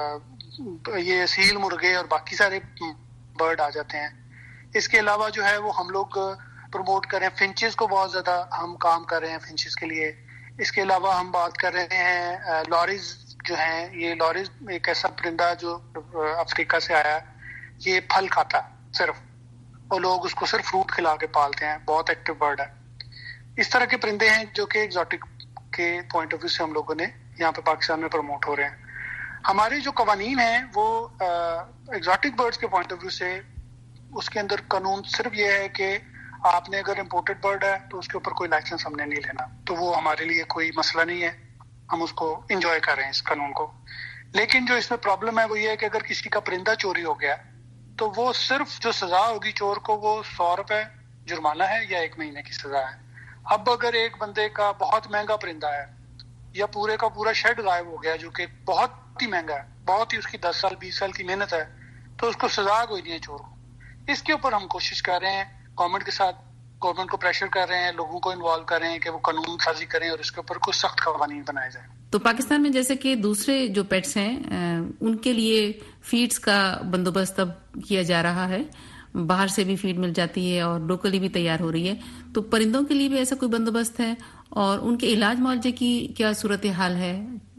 I: یہ سیل مرغے اور باقی سارے برڈ آ جاتے ہیں. اس کے علاوہ جو ہے وہ ہم لوگ پروموٹ کر رہے ہیں فنچز کو، بہت زیادہ ہم کام کر رہے ہیں فنچز کے لیے. اس کے علاوہ ہم بات کر رہے ہیں لوریز جو ہیں. یہ لوریز ایک ایسا پرندہ جو افریقہ سے آیا، یہ پھل کھاتا صرف، اور لوگ اس کو صرف فروٹ کھلا کے پالتے ہیں. بہت ایکٹیو برڈ ہے. اس طرح کے پرندے ہیں جو کہ ایگزاٹک کے پوائنٹ آف ویو سے ہم لوگوں نے یہاں پہ پاکستان میں پروموٹ ہو رہے ہیں. ہمارے جو قوانین ہیں وہ ایگزاٹک برڈز کے پوائنٹ آف ویو سے، اس کے اندر قانون صرف یہ ہے کہ آپ نے اگر امپورٹڈ برڈ ہے تو اس کے اوپر کوئی لائسنس ہم نے نہیں لینا. تو وہ ہمارے لیے کوئی مسئلہ نہیں ہے، ہم اس کو انجوائے کر رہے ہیں اس قانون کو. لیکن جو اس میں پرابلم ہے وہ یہ ہے کہ اگر کسی کا پرندہ چوری ہو گیا تو وہ صرف جو سزا ہوگی چور کو، وہ سو روپے جرمانہ ہے یا ایک مہینے کی سزا ہے. اب اگر ایک بندے کا بہت مہنگا پرندہ ہے یا پورے کا پورا شیڈ غائب ہو گیا جو کہ بہت ہی مہنگا ہے، بہت ہی اس کی دس سال بیس سال کی محنت ہے، تو اس کو سزا کوئی نہیں ہے چور کو. اس کے اوپر ہم کوشش کر رہے ہیں گورنمنٹ کے ساتھ، گورنمنٹ کو پریشر کر رہے ہیں، لوگوں کو انوالو کر رہے ہیں کہ وہ قانون سازی کریں اور اس کے اوپر کچھ سخت قوانین بنائے جائیں.
C: تو پاکستان میں جیسے کہ دوسرے جو پیٹس ہیں ان کے لیے فیڈز کا بندوبست اب کیا جا رہا ہے، باہر سے بھی فیڈ مل جاتی ہے اور لوکلی بھی تیار ہو رہی ہے. تو پرندوں کے لیے بھی ایسا کوئی بندوبست ہے؟ اور ان کے علاج معالجے کی کیا صورتحال ہے؟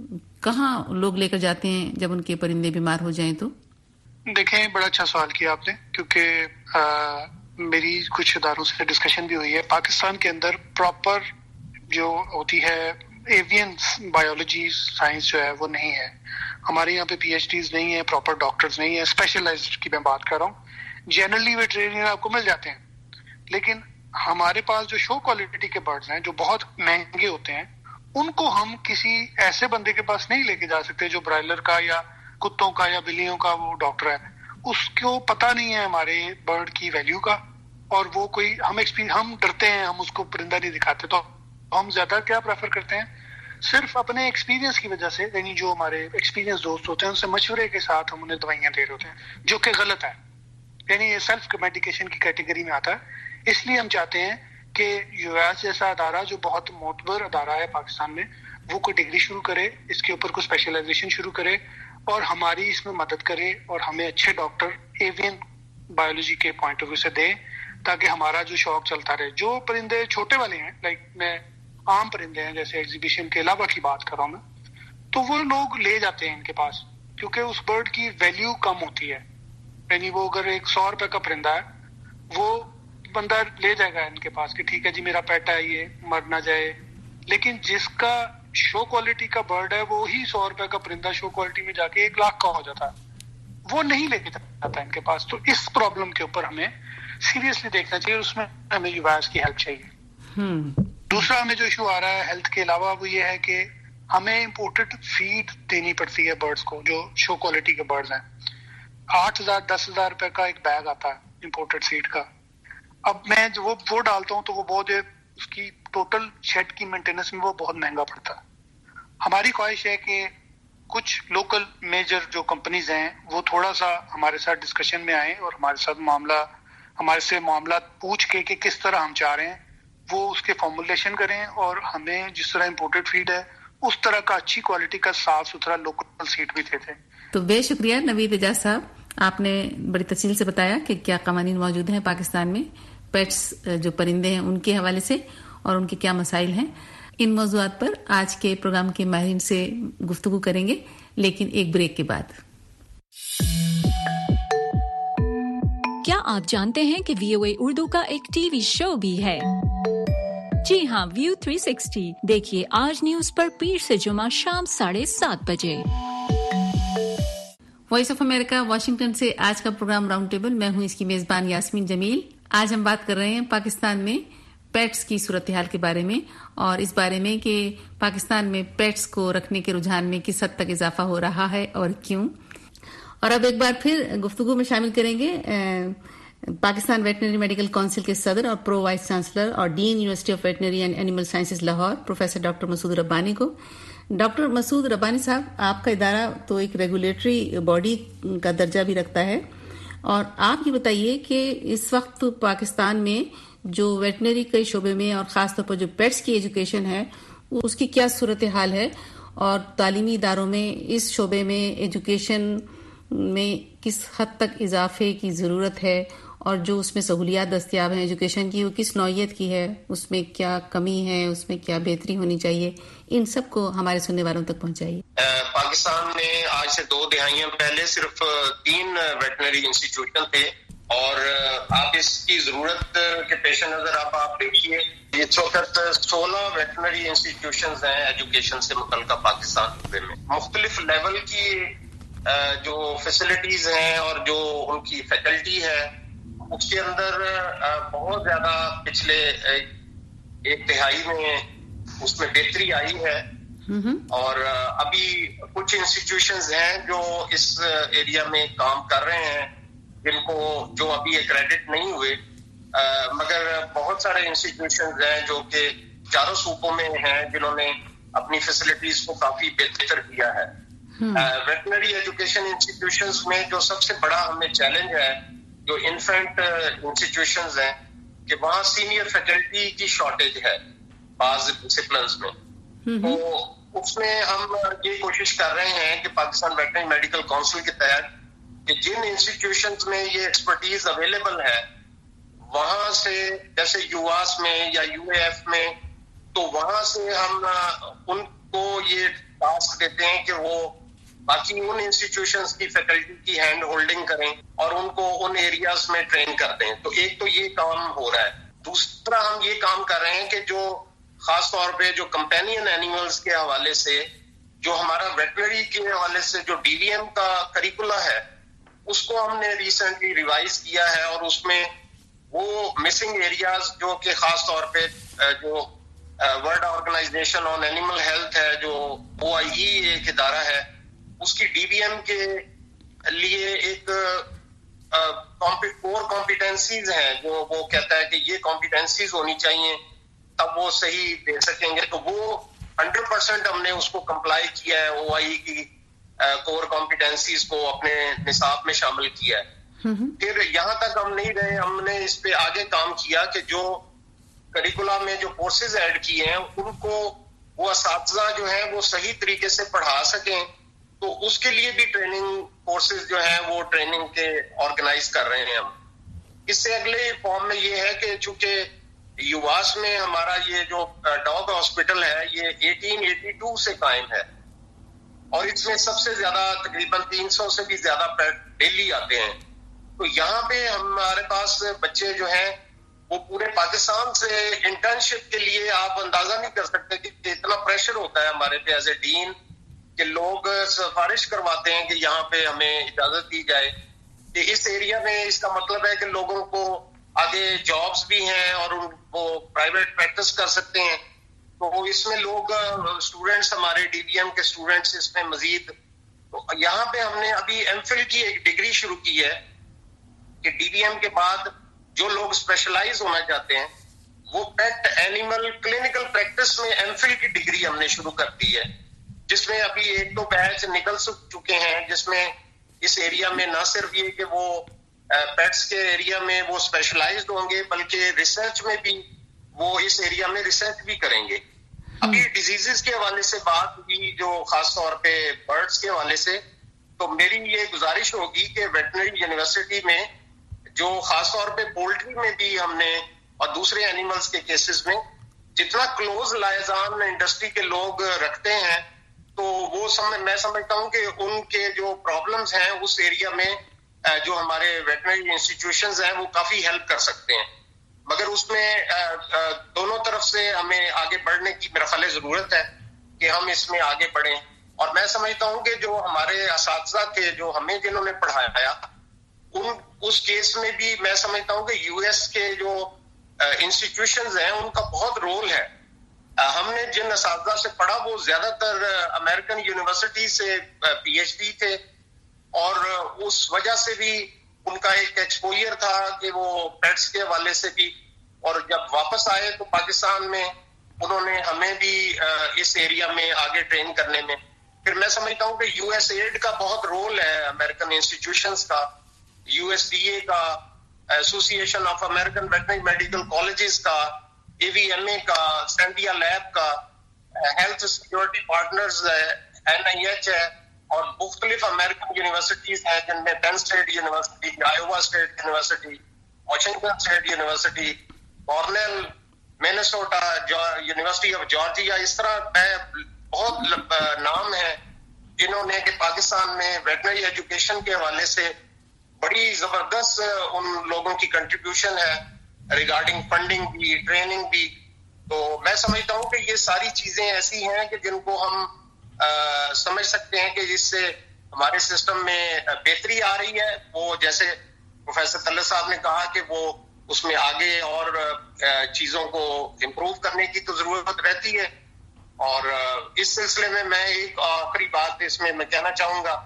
C: کہاں لوگ لے کر جاتے ہیں جب ان کے پرندے بیمار ہو جائیں؟ تو
I: دیکھیں، بڑا اچھا سوال کیا آپ نے، کیونکہ آ, میری کچھ اداروں سے ڈسکشن بھی ہوئی ہے. پاکستان کے اندر پراپر جو ہوتی ہے ایوین بایولوجی سائنس جو ہے وہ نہیں ہے. ہمارے یہاں پہ پی ایچ ڈیز نہیں ہے، پراپر ڈاکٹرز نہیں ہے. اسپیشلائزڈ کی میں بات کر رہا ہوں. جنرلی ویٹرینئر آپ کو مل جاتے ہیں، لیکن ہمارے پاس جو شو کوالٹی کے برڈز ہیں جو بہت مہنگے ہوتے ہیں، ان کو ہم کسی ایسے بندے کے پاس نہیں لے کے جا سکتے جو برائلر کا یا کتوں کا یا بلیوں کا وہ ڈاکٹر ہے. اس کو پتہ نہیں ہے ہمارے برڈ کی ویلیو کا، اور وہ کوئی ہم ہم ڈرتے ہیں، ہم اس کو پرندہ نہیں دکھاتے. تو ہم زیادہ کیا پریفر کرتے ہیں، صرف اپنے ایکسپیرینس کی وجہ سے، یعنی جو ہمارے ایکسپیرینس دوست ہوتے ہیں ان سے مشورے کے ساتھ ہم انہیں دوائیاں دے رہے ہوتے ہیں، جو کہ غلط ہے. یعنی یہ سیلف میڈیکیشن کی کیٹیگری میں آتا ہے. اس لیے ہم چاہتے ہیں کہ یو ایس جیسا ادارہ جو بہت معتبر ادارہ ہے پاکستان میں، وہ کوئی ڈگری شروع کرے، اس کے اوپر کوئی اسپیشلائزیشن شروع کرے اور ہماری اس میں مدد کرے، اور ہمیں اچھے ڈاکٹر ایوین بایولوجی کے پوائنٹ آف ویو سے دے، تاکہ ہمارا جو شوق چلتا رہے. جو پرندے چھوٹے والے ہیں، لائک میں عام پرندے ہیں جیسے ایگزیبیشن کے علاوہ کی بات کر رہا ہوں میں، تو وہ لوگ لے جاتے ہیں ان کے پاس، کیونکہ اس برڈ کی ویلیو کم ہوتی ہے. یعنی وہ اگر ایک سو روپے کا پرندہ ہے، وہ بندہ لے جائے گا ان کے پاس کہ ٹھیک ہے جی میرا پیٹ ہے، یہ مر نہ جائے. لیکن جس کا شو کوالٹی کا برڈ ہے، وہی سو روپے کا پرندہ شو کوالٹی میں جا کے ایک لاکھ کا ہو جاتا ہے، وہ نہیں لے کے جاتا ان کے پاس. تو اس پرابلم کے اوپر ہمیں سیریسلی دیکھنا چاہیے، اس میں ہمیں یوایس کی ہیلپ چاہیے. دوسرا ہمیں جو ایشو آ رہا ہے ہیلتھ کے علاوہ، وہ یہ ہے کہ ہمیں امپورٹڈ فیڈ دینی پڑتی ہے برڈز کو، جو شو کوالٹی کے برڈز ہیں. آٹھ ہزار دس ہزار روپے کا ایک بیگ آتا ہے امپورٹڈ فیڈ کا. اب میں جو وہ وہ ڈالتا ہوں تو وہ بہت اس کی ٹوٹل شیڈ کی مینٹیننس میں وہ بہت مہنگا پڑتا ہے. ہماری خواہش ہے کہ کچھ لوکل میجر جو کمپنیز ہیں وہ تھوڑا سا ہمارے ساتھ ڈسکشن میں آئیں اور ہمارے ساتھ معاملہ ہمارے سے معاملات پوچھ کے کہ کس طرح ہم چاہ رہے ہیں وہ اس کے فارمولیشن کریں، اور ہمیں جس طرح امپورٹڈ فیڈ ہے اس طرح کا اچھی کوالٹی کا صاف ستھرا لوکل سیڈ بھی دیتے.
C: تو بے شکریہ نوید اعجاز صاحب، آپ نے بڑی تفصیل سے بتایا کہ کیا قوانین موجود ہیں پاکستان میں پیٹس جو پرندے ہیں ان کے حوالے سے اور ان کے کیا مسائل ہیں. ان موضوعات پر آج کے پروگرام کے ماہرین سے گفتگو کریں گے، लेकिन एक ब्रेक के बाद।
J: क्या आप जानते हैं कि वी ओ ए उर्दू का एक टीवी शो भी है? जी हाँ, व्यू थ्री सिक्सटी देखिए आज न्यूज पर पीर से जुमा शाम साढ़े सात बजे।
C: वॉइस ऑफ अमेरिका वाशिंगटन से आज का प्रोग्राम राउंड टेबल, मैं हूं इसकी मेजबान यास्मीन जमील। आज हम बात कर रहे हैं पाकिस्तान में पेट्स की सूरत हाल के बारे में, और इस बारे में कि पाकिस्तान में पेट्स को रखने के रुझान में किस हद तक इजाफा हो रहा है और क्यों। और अब एक बार फिर गुफ्तगू में शामिल करेंगे पाकिस्तान वेटनरी मेडिकल काउंसिल के सदर और प्रो वाइस चांसलर और dean university of veterinary and animal sciences Lahore professor doctor Masood Rabbani को। डॉक्टर मसूद रब्बानी साहब, आपका इदारा तो एक रेगुलेटरी बॉडी का दर्जा भी रखता है, और आप ये बताइए कि इस वक्त पाकिस्तान में जो वेटनरी के शोबे में और ख़ास तौर पर जो पेट्स की एजुकेशन है उसकी क्या सूरत हाल है, और तालीमी इदारों में इस शोबे में एजुकेशन में किस हद तक इजाफे की ज़रूरत है, और जो उसमें सहूलियात दस्तियाब हैं एजुकेशन की वो किस नौइयत की है, उसमें क्या कमी है, उसमें क्या बेहतरी होनी चाहिए, इन सब को हमारे सुनने वालों तक पहुंचाइए।
E: पाकिस्तान में आज से दो दहाइयां पहले सिर्फ तीन वेटनरी इंस्टीट्यूशन थे, और आप इसकी जरूरत के पेश नजर आप आप देखिए इस वक्त सोलह वेटनरी इंस्टीट्यूशंस हैं एजुकेशन से मुतल्लिक़ पाकिस्तान में। मुख्तलिफ लेवल की जो फैसिलिटीज हैं और जो उनकी फैकल्टी है उसके अंदर बहुत ज्यादा पिछले एक तिहाई में उसमें बेहतरी आई है, और अभी कुछ इंस्टीट्यूशंस हैं जो इस एरिया में काम कर रहे हैं जिनको जो अभी एक्रेडिट नहीं हुए, आ, मगर बहुत सारे इंस्टीट्यूशंस हैं जो कि चारों सूबों में हैं जिन्होंने अपनी फैसिलिटीज को काफी बेहतर किया है। वेटनरी एजुकेशन इंस्टीट्यूशंस में जो सबसे बड़ा हमें चैलेंज है जो इन्फेंट इंस्टीट्यूशंस हैं कि वहाँ सीनियर फैकल्टी की शॉर्टेज है बाज डिसिप्लिन्स में। तो उसमें हम ये कोशिश कर रहे हैं कि पाकिस्तान वेटनरी मेडिकल काउंसिल के तहत कि जिन इंस्टीट्यूशंस में ये एक्सपर्टीज अवेलेबल है वहां से, जैसे यूआस में या यूएएफ में, तो वहां से हम उनको ये टास्क देते हैं कि वो बाकी उन इंस्टीट्यूशंस की फैकल्टी की हैंड होल्डिंग करें और उनको उन एरियाज में ट्रेन कर दें। तो एक तो ये काम हो रहा है। दूसरा हम ये काम कर रहे हैं कि जो खास तौर पे जो कंपेनियन एनिमल्स के हवाले से, जो हमारा वेटनरी के हवाले से जो डीवीएम का करिकुला है उसको हमने रिसेंटली रिवाइज किया है, और उसमें वो मिसिंग एरियाज जो कि खास तौर पे जो world organisation on animal health है, जो ओ आई ई एक इदारा है, उसकी डीवीएम के लिए एक कोर कॉम्पिटेंसीज हैं जो वो कहता है कि ये कॉम्पिटेंसीज होनी चाहिए तब वो सही दे सकेंगे। तो वो हंड्रेड परसेंट हमने उसको कंप्लाई किया है, ओ आई की कोर कॉम्पिटेंसीज को अपने निसाब में शामिल किया है। फिर यहाँ तक हम नहीं रहे, हमने इस पे आगे काम किया कि जो करिकुला में जो कोर्सेज ऐड किए हैं उनको वो असातिज़ा जो है वो सही तरीके से पढ़ा सकें, तो उसके लिए भी ट्रेनिंग कोर्सेज जो है वो ट्रेनिंग के ऑर्गेनाइज कर रहे हैं हम। इससे अगले फॉर्म में ये है कि चूंकि युवास में हमारा ये जो डॉग हॉस्पिटल है ये अठारह सौ बयासी से कायम है, और इसमें सबसे ज्यादा तकरीबन तीन सौ से भी ज्यादा पेट डेली आते हैं। तो यहाँ पे हमारे पास बच्चे जो हैं वो पूरे पाकिस्तान से इंटर्नशिप के लिए, आप अंदाजा नहीं कर सकते कि इतना प्रेशर होता है हमारे पे एज ए डीन कि लोग सिफारिश करवाते हैं कि यहाँ पे हमें इजाजत दी जाए कि इस एरिया में। इसका मतलब है कि लोगों को आगे जॉब्स भी हैं और वो प्राइवेट प्रैक्टिस कर सकते हैं। तो इसमें लोग स्टूडेंट्स, हमारे डीबीएम के स्टूडेंट्स इसमें मजीद, तो यहाँ पे हमने अभी एमफिल की एक डिग्री शुरू की है कि डीबीएम के बाद जो लोग स्पेशलाइज होना चाहते हैं वो पेट एनिमल क्लिनिकल प्रैक्टिस में एमफिल की डिग्री हमने शुरू कर दी है, जिसमें अभी एक दो बैच निकल चुके हैं, जिसमें इस एरिया में न सिर्फ ये कि वो पेट्स के एरिया में वो स्पेशलाइज्ड होंगे बल्कि रिसर्च में भी वो इस एरिया में रिसर्च भी करेंगे। अभी डिजीजेस के हवाले से बात हुई जो खास तौर पे बर्ड्स के हवाले से, तो मेरी ये गुजारिश होगी कि वेटनरी यूनिवर्सिटी में जो खास तौर पे पोल्ट्री में भी हमने और दूसरे एनिमल्स के केसेस में जितना क्लोज लायजान इंडस्ट्री के लोग रखते हैं, تو وہ سمجھ میں سمجھتا ہوں کہ ان کے جو پرابلمز ہیں اس ایریا میں جو ہمارے ویٹنری انسٹیٹیوشنز ہیں وہ کافی ہیلپ کر سکتے ہیں. مگر اس میں دونوں طرف سے ہمیں آگے بڑھنے کی میرا خیال ضرورت ہے کہ ہم اس میں آگے بڑھیں. اور میں سمجھتا ہوں کہ جو ہمارے اساتذہ کے جو ہمیں جنہوں نے پڑھایا ان اس کیس میں بھی میں سمجھتا ہوں کہ یو ایس کے جو انسٹیٹیوشنز ہیں ان کا بہت رول ہے. ہم نے جن اساتذہ سے پڑھا وہ زیادہ تر امریکن یونیورسٹی سے پی ایچ ڈی تھے اور اس وجہ سے بھی ان کا ایک ایکسپوئر تھا کہ وہ پیٹس کے حوالے سے بھی. اور جب واپس آئے تو پاکستان میں انہوں نے ہمیں بھی اس ایریا میں آگے ٹرین کرنے میں. پھر میں سمجھتا ہوں کہ یو ایس ایڈ کا بہت رول ہے امریکن انسٹیٹیوشنز کا, یو ایس ڈی اے کا, association of American veterinary medical colleges کا, اے وی ایم اے کا, سینڈیا لیب کا, ہیلتھ سیکورٹی پارٹنرز ہے, این آئی ایچ ہے اور مختلف امریکن یونیورسٹیز ہیں جن میں Penn State University, Iowa State University, Washington State University, Cornell, Minnesota University of Georgia. اس طرح بہت نام ہیں جنہوں نے کہ پاکستان میں ویٹنری ایجوکیشن کے حوالے سے بڑی زبردست ان لوگوں کی کنٹریبیوشن ہے ریگارڈنگ فنڈنگ بھی, ٹریننگ بھی. تو میں سمجھتا ہوں کہ یہ ساری چیزیں ایسی ہیں کہ جن کو ہم آ, سمجھ سکتے ہیں کہ جس سے ہمارے سسٹم میں بہتری آ رہی ہے. وہ جیسے پروفیسر طلعت صاحب نے کہا کہ وہ اس میں آگے اور آ, چیزوں کو امپروو کرنے کی تو ضرورت رہتی ہے. اور اس سلسلے میں میں ایک آخری بات اس میں میں کہنا چاہوں گا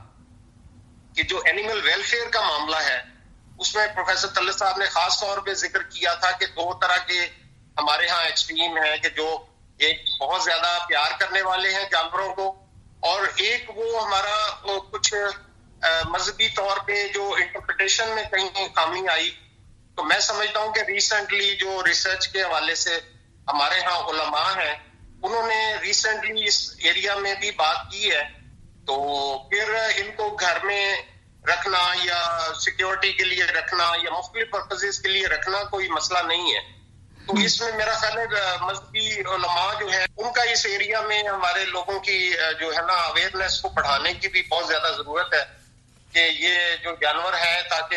E: کہ جو اینیمل ویلفیئر کا معاملہ ہے اس میں پروفیسر طلعت صاحب نے خاص طور پہ ذکر کیا تھا کہ دو طرح کے ہمارے ہاں ایکسٹریم ہیں کہ جو ایک بہت زیادہ پیار کرنے والے ہیں جانوروں کو اور ایک وہ ہمارا کچھ مذہبی طور پہ جو انٹرپریٹیشن میں کہیں خامی آئی. تو میں سمجھتا ہوں کہ ریسنٹلی جو ریسرچ کے حوالے سے ہمارے ہاں علماء ہیں انہوں نے ریسنٹلی اس ایریا میں بھی بات کی ہے. تو پھر ان کو گھر میں رکھنا یا سیکیورٹی کے لیے رکھنا یا مختلف پرپزز کے لیے رکھنا کوئی مسئلہ نہیں ہے. تو اس میں میرا خیال ہے مذہبی علماء جو ہے ان کا اس ایریا میں ہمارے لوگوں کی جو ہے نا اویئرنیس کو بڑھانے کی بھی بہت زیادہ ضرورت ہے کہ یہ جو جانور ہے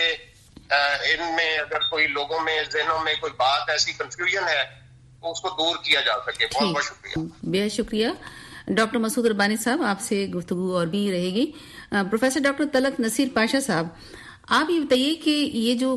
E: تاکہ ان میں اگر کوئی لوگوں میں ذہنوں میں کوئی بات ایسی کنفیوژن ہے تو اس کو دور کیا جا سکے. بہت بہت شکریہ.
C: بے شکریہ. ڈاکٹر مسعود ربانی صاحب آپ سے گفتگو اور بھی رہے گی. پروفیسر ڈاکٹر طلعت نصیر پاشا صاحب آپ یہ بتائیے کہ یہ جو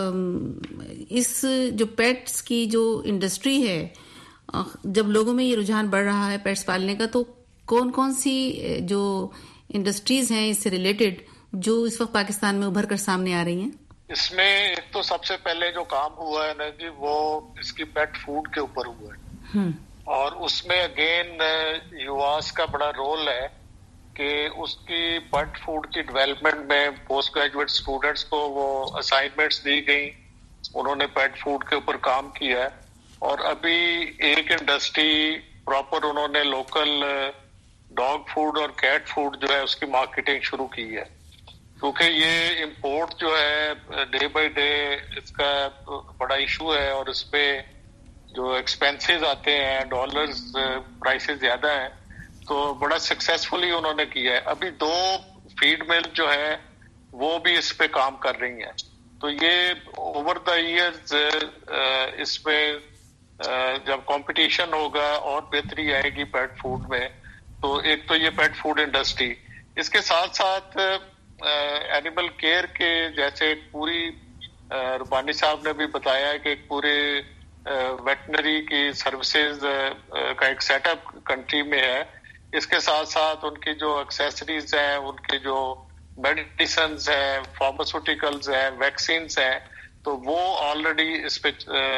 C: اس جو پیٹس کی جو انڈسٹری ہے جب لوگوں میں یہ رجحان بڑھ رہا ہے پیٹس پالنے کا تو کون کون سی جو انڈسٹریز ہیں اس سے ریلیٹڈ جو اس وقت پاکستان میں ابھر کر سامنے آ رہی ہیں؟
F: اس میں ایک تو سب سے پہلے جو کام ہوا ہے نا جی وہ اس کی پیٹ فوڈ کے اوپر ہوا ہے اور اس میں اگین یواس کا بڑا رول ہے کہ اس کی پیٹ فوڈ کی ڈیولپمنٹ میں پوسٹ گریجویٹ اسٹوڈینٹس کو وہ اسائنمنٹس دی گئی, انہوں نے پیٹ فوڈ کے اوپر کام کیا ہے اور ابھی ایک انڈسٹری پراپر انہوں نے لوکل ڈاگ فوڈ اور کیٹ فوڈ جو ہے اس کی مارکیٹنگ شروع کی ہے کیونکہ یہ امپورٹ جو ہے ڈے بائی ڈے اس کا بڑا ایشو ہے اور اس پہ جو ایکسپینسز آتے ہیں ڈالرز پرائسز زیادہ ہیں تو بڑا سکسیسفلی انہوں نے کیا ہے. ابھی دو فیڈ مل جو ہے وہ بھی اس پہ کام کر رہی ہیں تو یہ اوور دا ایئرز اس میں جب کمپٹیشن ہوگا اور بہتری آئے گی پیٹ فوڈ میں. تو ایک تو یہ پیٹ فوڈ انڈسٹری, اس کے ساتھ ساتھ اینیمل کیئر کے جیسے ایک پوری ربانی صاحب نے بھی بتایا ہے کہ ایک پورے ویٹنری کی سروسز کا ایک سیٹ اپ کنٹری میں ہے. اس کے ساتھ ساتھ ان کی جو ایکسیسریز ہیں, ان کی جو میڈیسنز ہیں, فارماسیوٹیکلز ہیں, ویکسینز ہیں, تو وہ آلریڈی اس پہ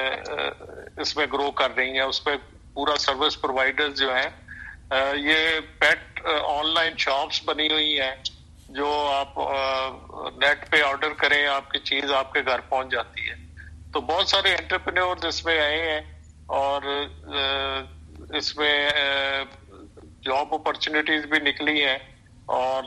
F: اس میں گرو کر رہی ہیں. اس پہ پورا سروس پرووائڈرز جو ہیں یہ پیٹ آن لائن شاپس بنی ہوئی ہیں جو آپ نیٹ پہ آرڈر کریں آپ کی چیز آپ کے گھر پہنچ جاتی ہے. تو بہت سارے انٹرپرینیورز اس میں آئے ہیں اور اس میں جاب اپرچونیٹیز بھی نکلی ہیں اور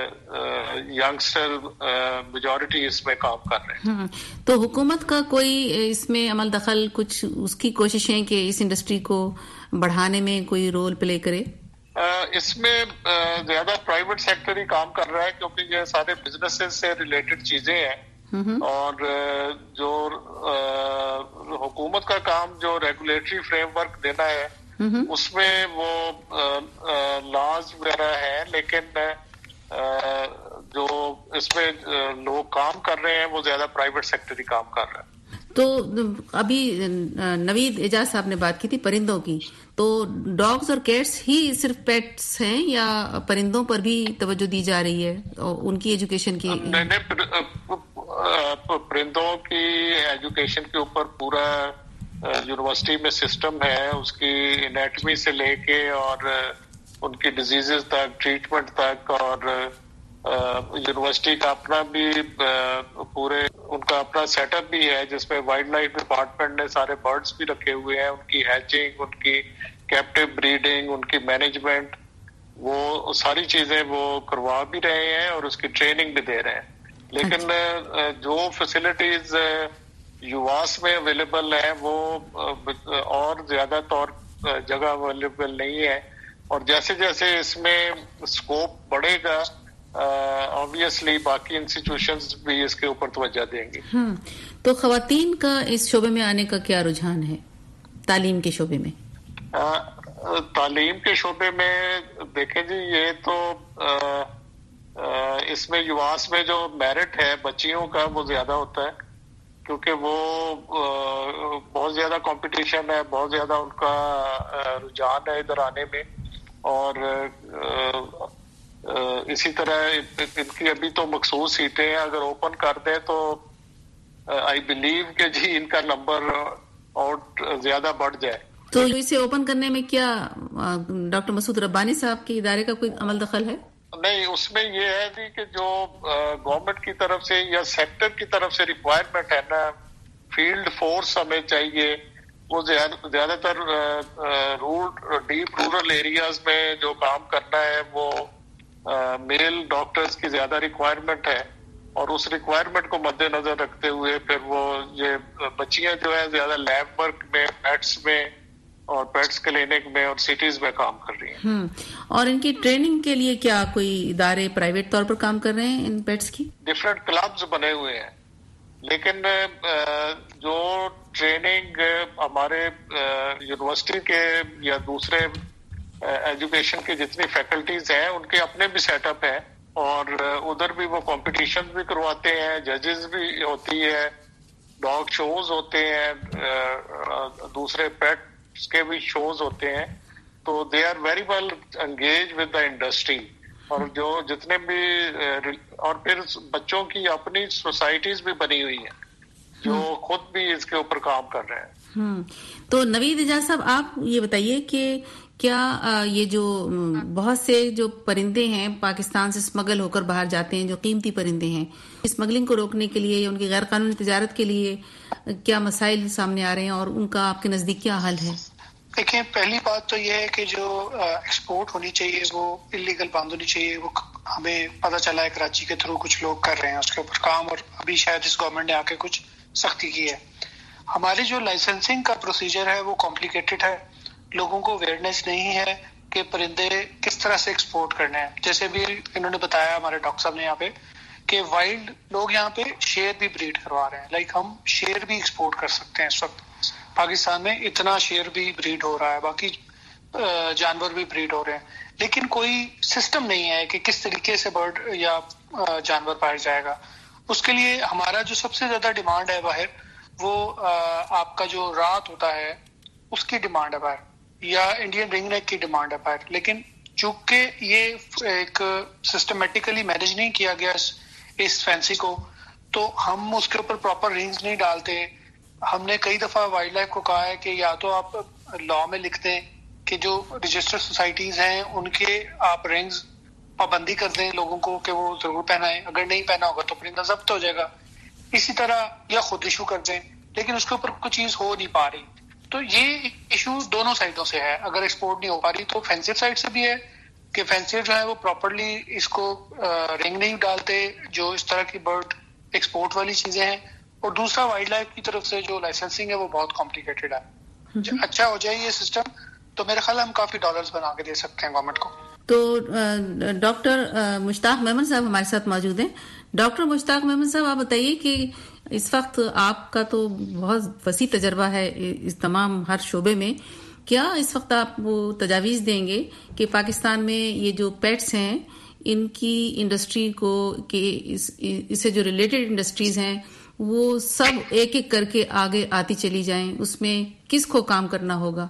F: ینگسٹر میجورٹی اس میں کام کر رہے ہیں.
C: تو حکومت کا کوئی اس میں عمل دخل کچھ اس کی کوششیں کہ اس انڈسٹری کو بڑھانے میں کوئی رول پلے کرے؟
F: اس میں زیادہ پرائیویٹ سیکٹر ہی کام کر رہا ہے کیونکہ یہ سارے بزنسز سے ریلیٹڈ چیزیں ہیں، اور جو حکومت کا کام جو ریگولیٹری فریم ورک دینا ہے اس میں وہ لاز وغیرہ ہیں، لیکن جو اس میں لوگ کام کر رہے ہیں وہ زیادہ پرائیویٹ سیکٹر ہی کام کر رہا ہے.
C: تو ابھی نوید اعجاز صاحب نے بات کی تھی پرندوں کی، تو ڈاگز اور کیٹس ہی صرف پیٹس ہیں یا پرندوں پر بھی توجہ دی جا رہی ہے اور ان کی ایجوکیشن کی؟
F: نہیں نہیں، پرندوں کی ایجوکیشن کے اوپر پورا یونیورسٹی میں سسٹم ہے، اس کی انیٹمی سے لے کے اور ان کی ڈیزیزز تک، ٹریٹمنٹ تک، اور یونیورسٹی کا اپنا بھی پورے ان کا اپنا سیٹ اپ بھی ہے جس میں وائلڈ لائف ڈپارٹمنٹ نے سارے برڈز بھی رکھے ہوئے ہیں، ان کی ہیچنگ، ان کی کیپٹیو بریڈنگ، ان کی مینجمنٹ، وہ ساری چیزیں وہ کروا بھی رہے ہیں اور اس کی ٹریننگ بھی دے رہے ہیں. لیکن جو فیسلٹیز یواس میں اویلیبل ہیں وہ اور زیادہ طور جگہ اویلیبل نہیں ہے، اور جیسے جیسے اس میں اسکوپ بڑھے گا آبویسلی باقی انسٹیٹیوشنز بھی اس کے اوپر توجہ دیں گے.
C: تو خواتین کا اس شعبے میں آنے کا کیا رجحان ہے تعلیم کے شعبے میں؟
F: تعلیم کے شعبے میں دیکھیں جی، یہ تو اس میں یواس میں جو میرٹ ہے بچیوں کا وہ زیادہ ہوتا ہے کیونکہ وہ بہت زیادہ کمپٹیشن ہے، بہت زیادہ ان کا رجحان ہے ادھر آنے میں، اور اسی طرح ان کی ابھی تو مخصوص سیٹیں ہیں، اگر اوپن کر دیں تو آئی بلیو کہ جی ان کا نمبر اور زیادہ بڑھ جائے.
C: تو اسے اوپن کرنے میں کیا ڈاکٹر مسعود ربانی صاحب کے ادارے کا کوئی عمل دخل ہے؟
F: نہیں، اس میں یہ ہے جی کہ جو گورنمنٹ کی طرف سے یا سیکٹر کی طرف سے ریکوائرمنٹ ہے نا، فیلڈ فورس ہمیں چاہیے، وہ زیادہ تر ڈیپ رورل ایریاز میں جو کام کرنا ہے وہ میل ڈاکٹرز کی زیادہ ریکوائرمنٹ ہے، اور اس ریکوائرمنٹ کو مد نظر رکھتے ہوئے پھر وہ یہ بچیاں جو ہے زیادہ لیب ورک میں، پیٹس میں اور پیٹس کلینک میں اور سٹیز میں کام کر رہی ہیں.
C: اور ان کی ٹریننگ کے لیے کیا کوئی ادارے پرائیویٹ طور پر کام کر رہے ہیں ان پیٹس کی؟
F: ڈفرینٹ کلبز بنے ہوئے ہیں، لیکن جو ٹریننگ ہمارے یونیورسٹی کے یا دوسرے ایجوکیشن کے جتنی فیکلٹیز ہیں ان کے اپنے بھی سیٹ اپ ہیں، اور ادھر بھی وہ کمپٹیشن بھی کرواتے ہیں، ججز بھی ہوتی ہے، ڈاگ شوز ہوتے ہیں، دوسرے پیٹس کے بھی شوز ہوتے ہیں، تو they are very well engage with the industry. اور جو جتنے بھی اور پھر بچوں کی اپنی سوسائٹیز بھی بنی ہوئی ہیں جو خود بھی اس کے اوپر کام کر رہے ہیں.
C: تو نوید اعجاز صاحب، آپ یہ بتائیے کہ کیا یہ جو بہت سے جو پرندے ہیں پاکستان سے اسمگل ہو کر باہر جاتے ہیں، جو قیمتی پرندے ہیں، اسمگلنگ کو روکنے کے لیے یا ان کی غیر قانونی تجارت کے لیے کیا مسائل سامنے آ رہے ہیں اور ان کا آپ کے نزدیک کیا حل ہے؟
I: دیکھیں، پہلی بات تو یہ ہے کہ جو ایکسپورٹ ہونی چاہیے وہ انلیگل بند ہونی چاہیے. وہ ہمیں پتہ چلا ہے کراچی کے تھرو کچھ لوگ کر رہے ہیں اس کے اوپر کام، اور ابھی شاید اس گورنمنٹ نے آ کے کچھ سختی کی ہے. ہماری جو لائسنسنگ کا پروسیجر ہے وہ کمپلیکیٹڈ ہے، لوگوں کو اویئرنیس نہیں ہے کہ پرندے کس طرح سے ایکسپورٹ کرنے ہیں. جیسے بھی انہوں نے بتایا ہمارے ڈاکٹر صاحب نے یہاں پہ کہ وائلڈ لوگ یہاں پہ شیر بھی بریڈ کروا رہے ہیں. لائک ہم شیر بھی ایکسپورٹ کر سکتے ہیں. اس وقت پاکستان میں اتنا شیر بھی بریڈ ہو رہا ہے، باقی جانور بھی بریڈ ہو رہے ہیں، لیکن کوئی سسٹم نہیں ہے کہ کس طریقے سے برڈ یا جانور پایا جائے گا. اس کے لیے ہمارا جو سب سے زیادہ ڈیمانڈ ہے باہر، وہ آپ کا جو رات ہوتا ہے اس کی ڈیمانڈ ہے باہر، یا انڈین رنگ نیک کی ڈیمانڈ ہے باہر. لیکن چونکہ یہ ایک سسٹمیٹیکلی مینیج نہیں کیا گیا اس فینسی کو، تو ہم اس کے اوپر پراپر رنگز نہیں ڈالتے. ہم نے کئی دفعہ وائلڈ لائف کو کہا ہے کہ یا تو آپ لا میں لکھ دیں کہ جو رجسٹرڈ سوسائٹیز ہیں ان کے آپ رنگز پابندی کر دیں لوگوں کو کہ وہ ضرور پہنائیں، اگر نہیں پہنا ہوگا تو پرندہ ضبط ہو جائے گا. اسی طرح یا خود ایشو کر دیں، لیکن اس کے اوپر کوئی چیز ہو نہیں پا رہی. تو یہ ایشو دونوں سائڈوں سے ہے. اگر ایکسپورٹ نہیں ہو پا رہی تو فینسر سائڈ سے بھی ہے کہ فینسر جو ہے وہ پراپرلی اس کو رنگ نہیں ڈالتے جو اس طرح کی برڈ ایکسپورٹ والی چیزیں ہیں، اور دوسرا وائلڈ لائف کی طرف سے جو لائسنسنگ ہے وہ بہت کمپلیکیٹڈ ہے. اچھا ہو جائے یہ سسٹم تو میرے خیال ہے ہم کافی ڈالرز بنا کے دے سکتے ہیں گورنمنٹ کو.
C: تو ڈاکٹر مشتاق میمن صاحب ہمارے ساتھ موجود ہیں. ڈاکٹر مشتاق میمن صاحب آپ بتائیے کہ اس وقت آپ کا تو بہت وسیع تجربہ ہے اس تمام ہر شعبے میں، کیا اس وقت آپ وہ تجاویز دیں گے کہ پاکستان میں یہ جو پیٹس ہیں ان کی انڈسٹری کو، کہ اس سے جو ریلیٹڈ انڈسٹریز ہیں وہ سب ایک ایک کر کے آگے آتی چلی جائیں، اس میں کس کو کام کرنا ہوگا؟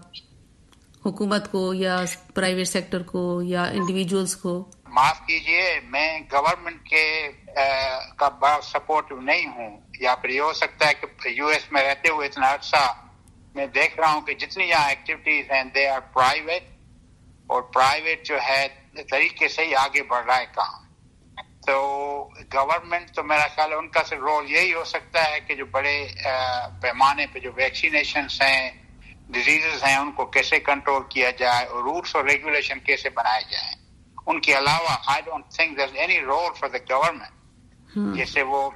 C: حکومت کو یا پرائیویٹ سیکٹر کو یا انڈیویجولز کو؟
D: معاف کیجئے، میں گورنمنٹ کے کا بڑا سپورٹو نہیں ہوں، یا پھر یہ ہو سکتا ہے کہ یو ایس میں رہتے ہوئے اتنا عرصہ میں دیکھ رہا ہوں کہ جتنی یہاں ایکٹیویٹیز ہیں دے آر پرائیویٹ، اور پرائیویٹ جو ہے طریقے سے ہی آگے بڑھ رہا ہے کام. تو گورنمنٹ تو میرا خیال ہے ان کا صرف رول یہی ہو سکتا ہے کہ جو بڑے پیمانے پہ جو ویکسینیشنس ہیں، ڈیزیزز ہیں، ان کو کیسے کنٹرول کیا جائے اور رولس اور ریگولیشن کیسے بنائے جائیں. ان کے علاوہ I don't think there is any role for the government. جیسے وہ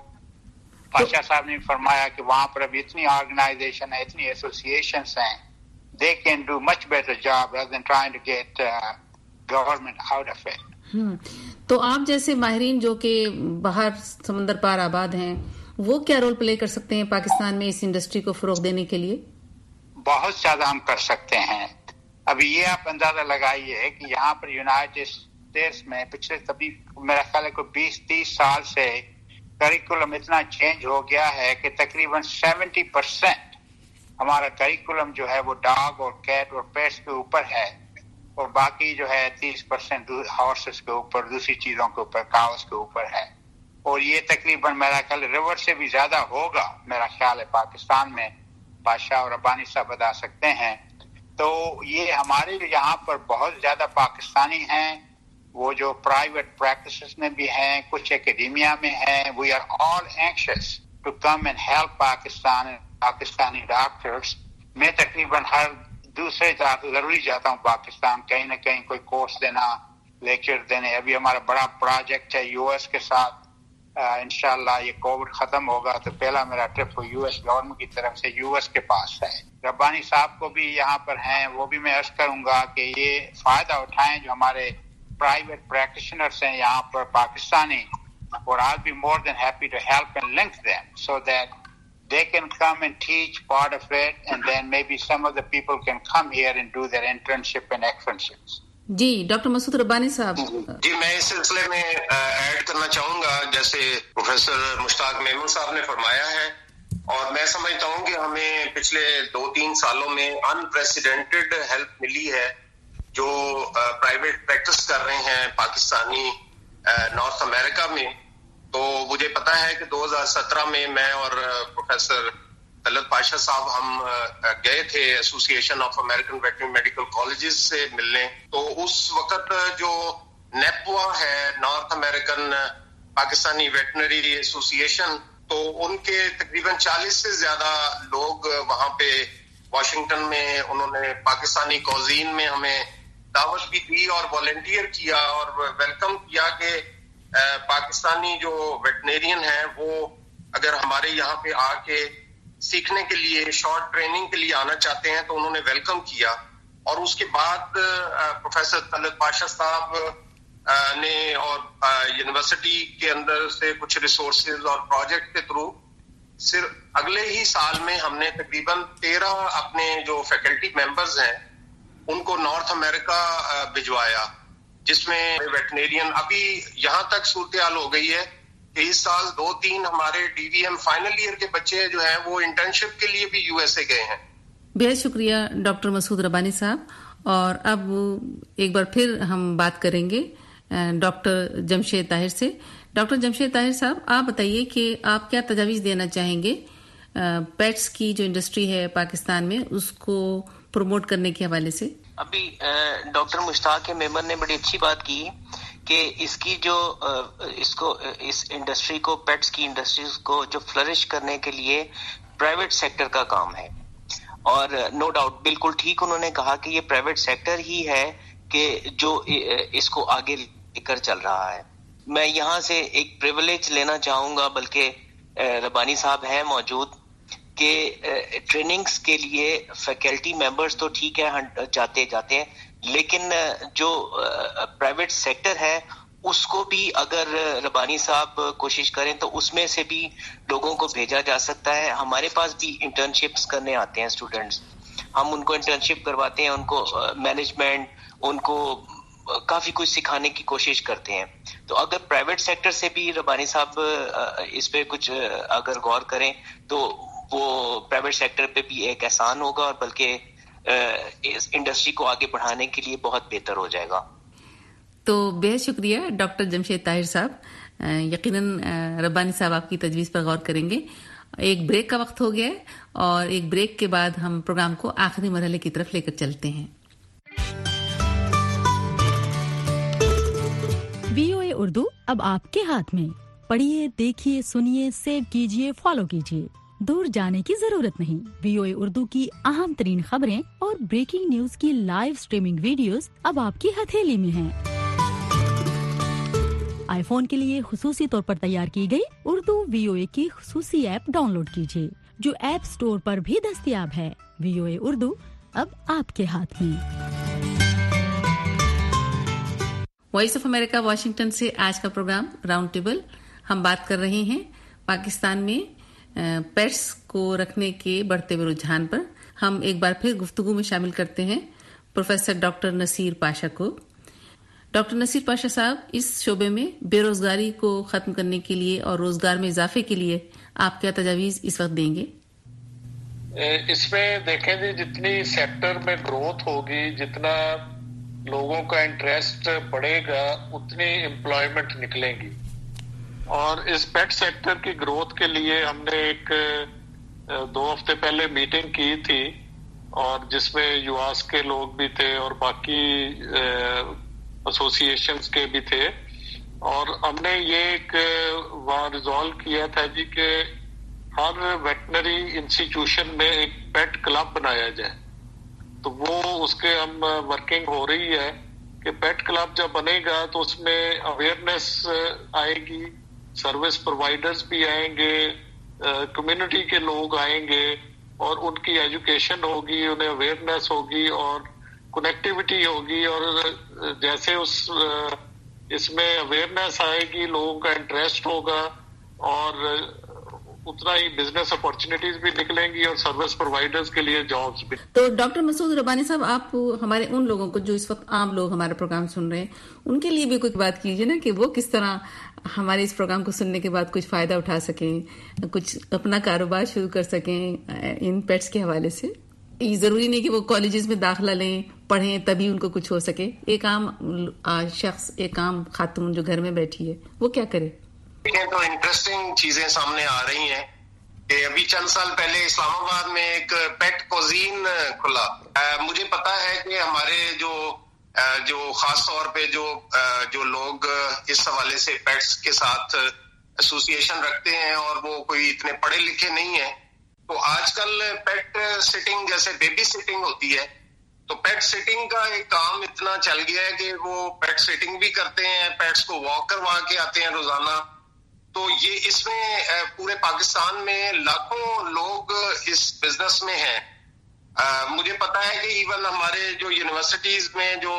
D: پاشا صاحب نے فرمایا کہ وہاں پر ابھی اتنی آرگنائزیشن ہے، اتنی ایسوسیشنس ہیں، they can do much better job rather than trying to get uh, government out of it.
C: تو آپ جیسے ماہرین جو کہ باہر سمندر پار آباد ہیں، وہ کیا رول پلے کر سکتے ہیں پاکستان میں اس انڈسٹری کو فروغ دینے کے لیے؟
D: بہت زیادہ ہم کر سکتے ہیں. ابھی یہ آپ اندازہ لگائیے کہ یہاں پر یونائٹڈ اسٹیٹس میں پچھلے تبھی میرا خیال ہے کوئی بیس تیس سال سے کریکولم اتنا چینج ہو گیا ہے کہ تقریباً سیونٹی پرسینٹ ہمارا کریکولم جو ہے وہ ڈاگ اور کیٹ اور پیٹس کے اوپر ہے، اور باقی جو ہے تیس پرسینٹ ہارسز کے اوپر، دوسری چیزوں کے اوپر، کاؤز کے اوپر ہے. اور یہ تقریباً میرا خیال ریور سے بھی زیادہ ہوگا میرا خیال ہے پاکستان میں. بادشاہ اور ربانی صاحب بتا سکتے ہیں. تو یہ ہمارے یہاں پر بہت زیادہ پاکستانی ہیں، وہ جو پرائیویٹ پریکٹسز میں بھی ہیں، کچھ اکیڈیمیا میں ہیں. We are all anxious to come and help Pakistan, Pakistani doctors. میں تقریباً ہر دوسرے ضروری جاتا ہوں پاکستان، کہیں نہ کہیں کوئی کورس دینا، لیکچر دینے. ابھی ہمارا بڑا پروجیکٹ ہے یو ایس کے ساتھ، انشاءاللہ یہ کووڈ ختم ہوگا تو پہلا میرا ٹرپ یو ایس گورنمنٹ کی طرف سے یو ایس کے پاس ہے. ربانی صاحب کو بھی یہاں پر ہیں، وہ بھی میں عرض کروں گا کہ یہ فائدہ اٹھائیں جو ہمارے پرائیویٹ پریکٹیشنرز ہیں یہاں پر پاکستانی. اور I'll be more than happy to help and link them so that they can come and teach part of it, and then maybe some of the people can come here and do their internship and externships.
C: جی doctor Masood Rabbani صاحب.
E: جی میں اس سلسلے میں add کرنا چاہوں گا، جیسے professor مشتاق میمن صاحب نے فرمایا ہے، اور میں سمجھتا ہوں کہ ہمیں پچھلے دو تین سالوں میں انپریسیڈنٹڈ ہیلپ ملی ہے جو پرائیویٹ پریکٹس کر رہے ہیں پاکستانی نارتھ امریکہ میں. تو مجھے پتا ہے کہ دو ہزار سترہ میں میں اور پروفیسر طلعت پاشا صاحب ہم گئے تھے association of American veterinary medical colleges سے ملنے. تو اس وقت جو نیپوا ہے، North American Pakistani veterinary association, تو ان کے تقریباً چالیس سے زیادہ لوگ وہاں پہ واشنگٹن میں انہوں نے پاکستانی کوزین میں ہمیں دعوت بھی دی اور والنٹیئر کیا اور ویلکم کیا کہ پاکستانی جو ویٹنیرین ہیں وہ اگر ہمارے یہاں پہ آ کے سیکھنے کے لیے شارٹ ٹریننگ کے لیے آنا چاہتے ہیں تو انہوں نے ویلکم کیا. اور اس کے بعد پروفیسر طلعت پاشا صاحب نے اور یونیورسٹی کے اندر سے کچھ ریسورسز اور پروجیکٹ کے تھرو صرف اگلے ہی سال میں ہم نے تقریباً تیرہ اپنے جو فیکلٹی ممبرز ہیں ان کو نارتھ امریکہ بھجوایا، جس میں ویٹنیرین ابھی یہاں تک صورتحال ہو گئی ہے کہ اس سال دو تین ہمارے D V M final year کے بچے جو ہیں وہ انٹرنشپ کے لیے بھی یو ایس اے گئے ہیں.
C: بہت شکریہ ڈاکٹر مسعود ربانی صاحب. اور اب ایک بار پھر ہم بات کریں گے ڈاکٹر جمشید طاہر سے. ڈاکٹر جمشید طاہر صاحب، آپ بتائیے کہ آپ کیا تجاویز دینا چاہیں گے پیٹس کی جو انڈسٹری ہے پاکستان میں اس کو پروموٹ کرنے کے حوالے سے؟
H: ابھی ڈاکٹر مشتاق میمن نے بڑی اچھی بات کی کہ اس کی جو اس کو اس انڈسٹری کو پیٹس کی انڈسٹریز کو جو فلرش کرنے کے لیے پرائیویٹ سیکٹر کا کام ہے. اور نو ڈاؤٹ بالکل ٹھیک انہوں نے کہا کہ یہ پرائیویٹ سیکٹر ہی ہے کہ جو اس کو آگے لے کر چل رہا ہے. میں یہاں سے ایک پریویلیج لینا چاہوں گا، بلکہ ربانی صاحب ہیں موجود، کہ ٹریننگز کے لیے فیکلٹی ممبرز تو ٹھیک ہے جاتے جاتے ہیں, لیکن جو پرائیویٹ سیکٹر ہے اس کو بھی اگر ربانی صاحب کوشش کریں تو اس میں سے بھی لوگوں کو بھیجا جا سکتا ہے. ہمارے پاس بھی انٹرنشپس کرنے آتے ہیں اسٹوڈنٹس, ہم ان کو انٹرنشپ کرواتے ہیں, ان کو مینجمنٹ, ان کو کافی کچھ سکھانے کی کوشش کرتے ہیں. تو اگر پرائیویٹ سیکٹر سے بھی ربانی صاحب اس پہ کچھ اگر غور کریں تو وہ پرائیویٹ سیکٹر پہ بھی ایک احسان ہوگا, اور بلکہ اس انڈسٹری کو آگے بڑھانے کے لیے بہت بہتر ہو جائے گا.
C: تو بہت شکریہ ڈاکٹر جمشید طاہر صاحب. یقیناً ربانی صاحب آپ کی تجویز پر غور کریں گے. ایک بریک کا وقت ہو گیا ہے, اور ایک بریک کے بعد ہم پروگرام کو آخری مرحلے کی طرف لے کر چلتے ہیں.
G: وی او اے اردو اب آپ کے ہاتھ میں. پڑھیے, دیکھیے, سنیے, سیو کیجیے, فالو کیجیے. دور جانے کی ضرورت نہیں. وی او اے اردو کی اہم ترین خبریں اور بریکنگ نیوز کی لائیو سٹریمنگ ویڈیوز اب آپ کی ہتھیلی میں ہیں. آئی فون کے لیے خصوصی طور پر تیار کی گئی اردو وی او اے کی خصوصی ایپ ڈاؤن لوڈ کیجیے, جو ایپ سٹور پر بھی دستیاب ہے. وی او اے اردو اب آپ کے ہاتھ میں.
C: وائس آف امریکہ واشنگٹن سے آج کا پروگرام راؤنڈ ٹیبل. ہم بات کر رہے ہیں پاکستان میں پیٹس کو رکھنے کے بڑھتے ہوئے رجحان پر. ہم ایک بار پھر گفتگو میں شامل کرتے ہیں پروفیسر ڈاکٹر نصیر پاشا کو. ڈاکٹر نصیر پاشا صاحب, اس شعبے میں بے روزگاری کو ختم کرنے کے لیے اور روزگار میں اضافے کے لیے آپ کیا تجاویز اس وقت دیں گے؟
F: اس میں دیکھیں جی, جتنی سیکٹر میں گروتھ ہوگی, جتنا لوگوں کا انٹرسٹ بڑھے گا, اتنی امپلائمنٹ نکلیں گی. اور اس پیٹ سیکٹر کی گروتھ کے لیے ہم نے ایک دو ہفتے پہلے میٹنگ کی تھی, اور جس میں یواس کے لوگ بھی تھے اور باقی ایسوسی ایشنز کے بھی تھے. اور ہم نے یہ ایک وہاں ریزالو کیا تھا جی کہ ہر ویٹنری انسٹیٹیوشن میں ایک پیٹ کلب بنایا جائے. تو وہ اس کے ہم ورکنگ ہو رہی ہے کہ پیٹ کلب جب بنے گا تو اس میں اویئرنیس آئے گی, سروس پرووائڈرز بھی آئیں گے, کمیونٹی کے لوگ آئیں گے, اور ان کی ایجوکیشن ہوگی, انہیں اویئرنیس ہوگی اور کنیکٹیوٹی ہوگی. اور جیسے اس اس میں اویئرنیس آئے گی, لوگوں کا انٹرسٹ ہوگا, اور اتنا ہی بزنس اپارچونیٹیز بھی نکلیں گی اور سروس پرووائڈرز کے لیے جابس بھی.
C: تو ڈاکٹر مسعود ربانی صاحب, آپ ہمارے ان لوگوں کو جو اس وقت عام لوگ ہمارا پروگرام سن رہے ہیں, ان کے لیے بھی کوئی بات کیجیے نا کہ وہ کس طرح ہمارے اس پروگرام کو سننے کے بعد کچھ فائدہ اٹھا سکیں, کچھ اپنا کاروبار شروع کر سکیں ان پیٹس کے حوالے سے. یہ ضروری نہیں کہ وہ کالجز میں داخلہ لیں, پڑھیں, تبھی ان کو کچھ ہو سکے. ایک عام شخص, ایک عام خاتون جو گھر میں بیٹھی ہے, وہ کیا کرے؟
E: تو انٹرسٹنگ چیزیں سامنے آ رہی ہیں کہ ابھی چند سال پہلے اسلام آباد میں ایک پیٹ کوزین کھلا. مجھے پتا ہے کہ ہمارے جو جو خاص طور پہ جو جو لوگ اس حوالے سے پیٹس کے ساتھ ایسوسی ایشن رکھتے ہیں اور وہ کوئی اتنے پڑھے لکھے نہیں ہیں, تو آج کل پیٹ سٹنگ جیسے بیبی سٹنگ ہوتی ہے, تو پیٹ سٹنگ کا ایک کام اتنا چل گیا ہے کہ وہ پیٹ سٹنگ بھی کرتے ہیں, پیٹس کو واک کروا کے آتے ہیں روزانہ. تو یہ اس میں پورے پاکستان میں لاکھوں لوگ اس بزنس میں ہیں. مجھے پتا ہے کہ ایون ہمارے جو یونیورسٹیز میں جو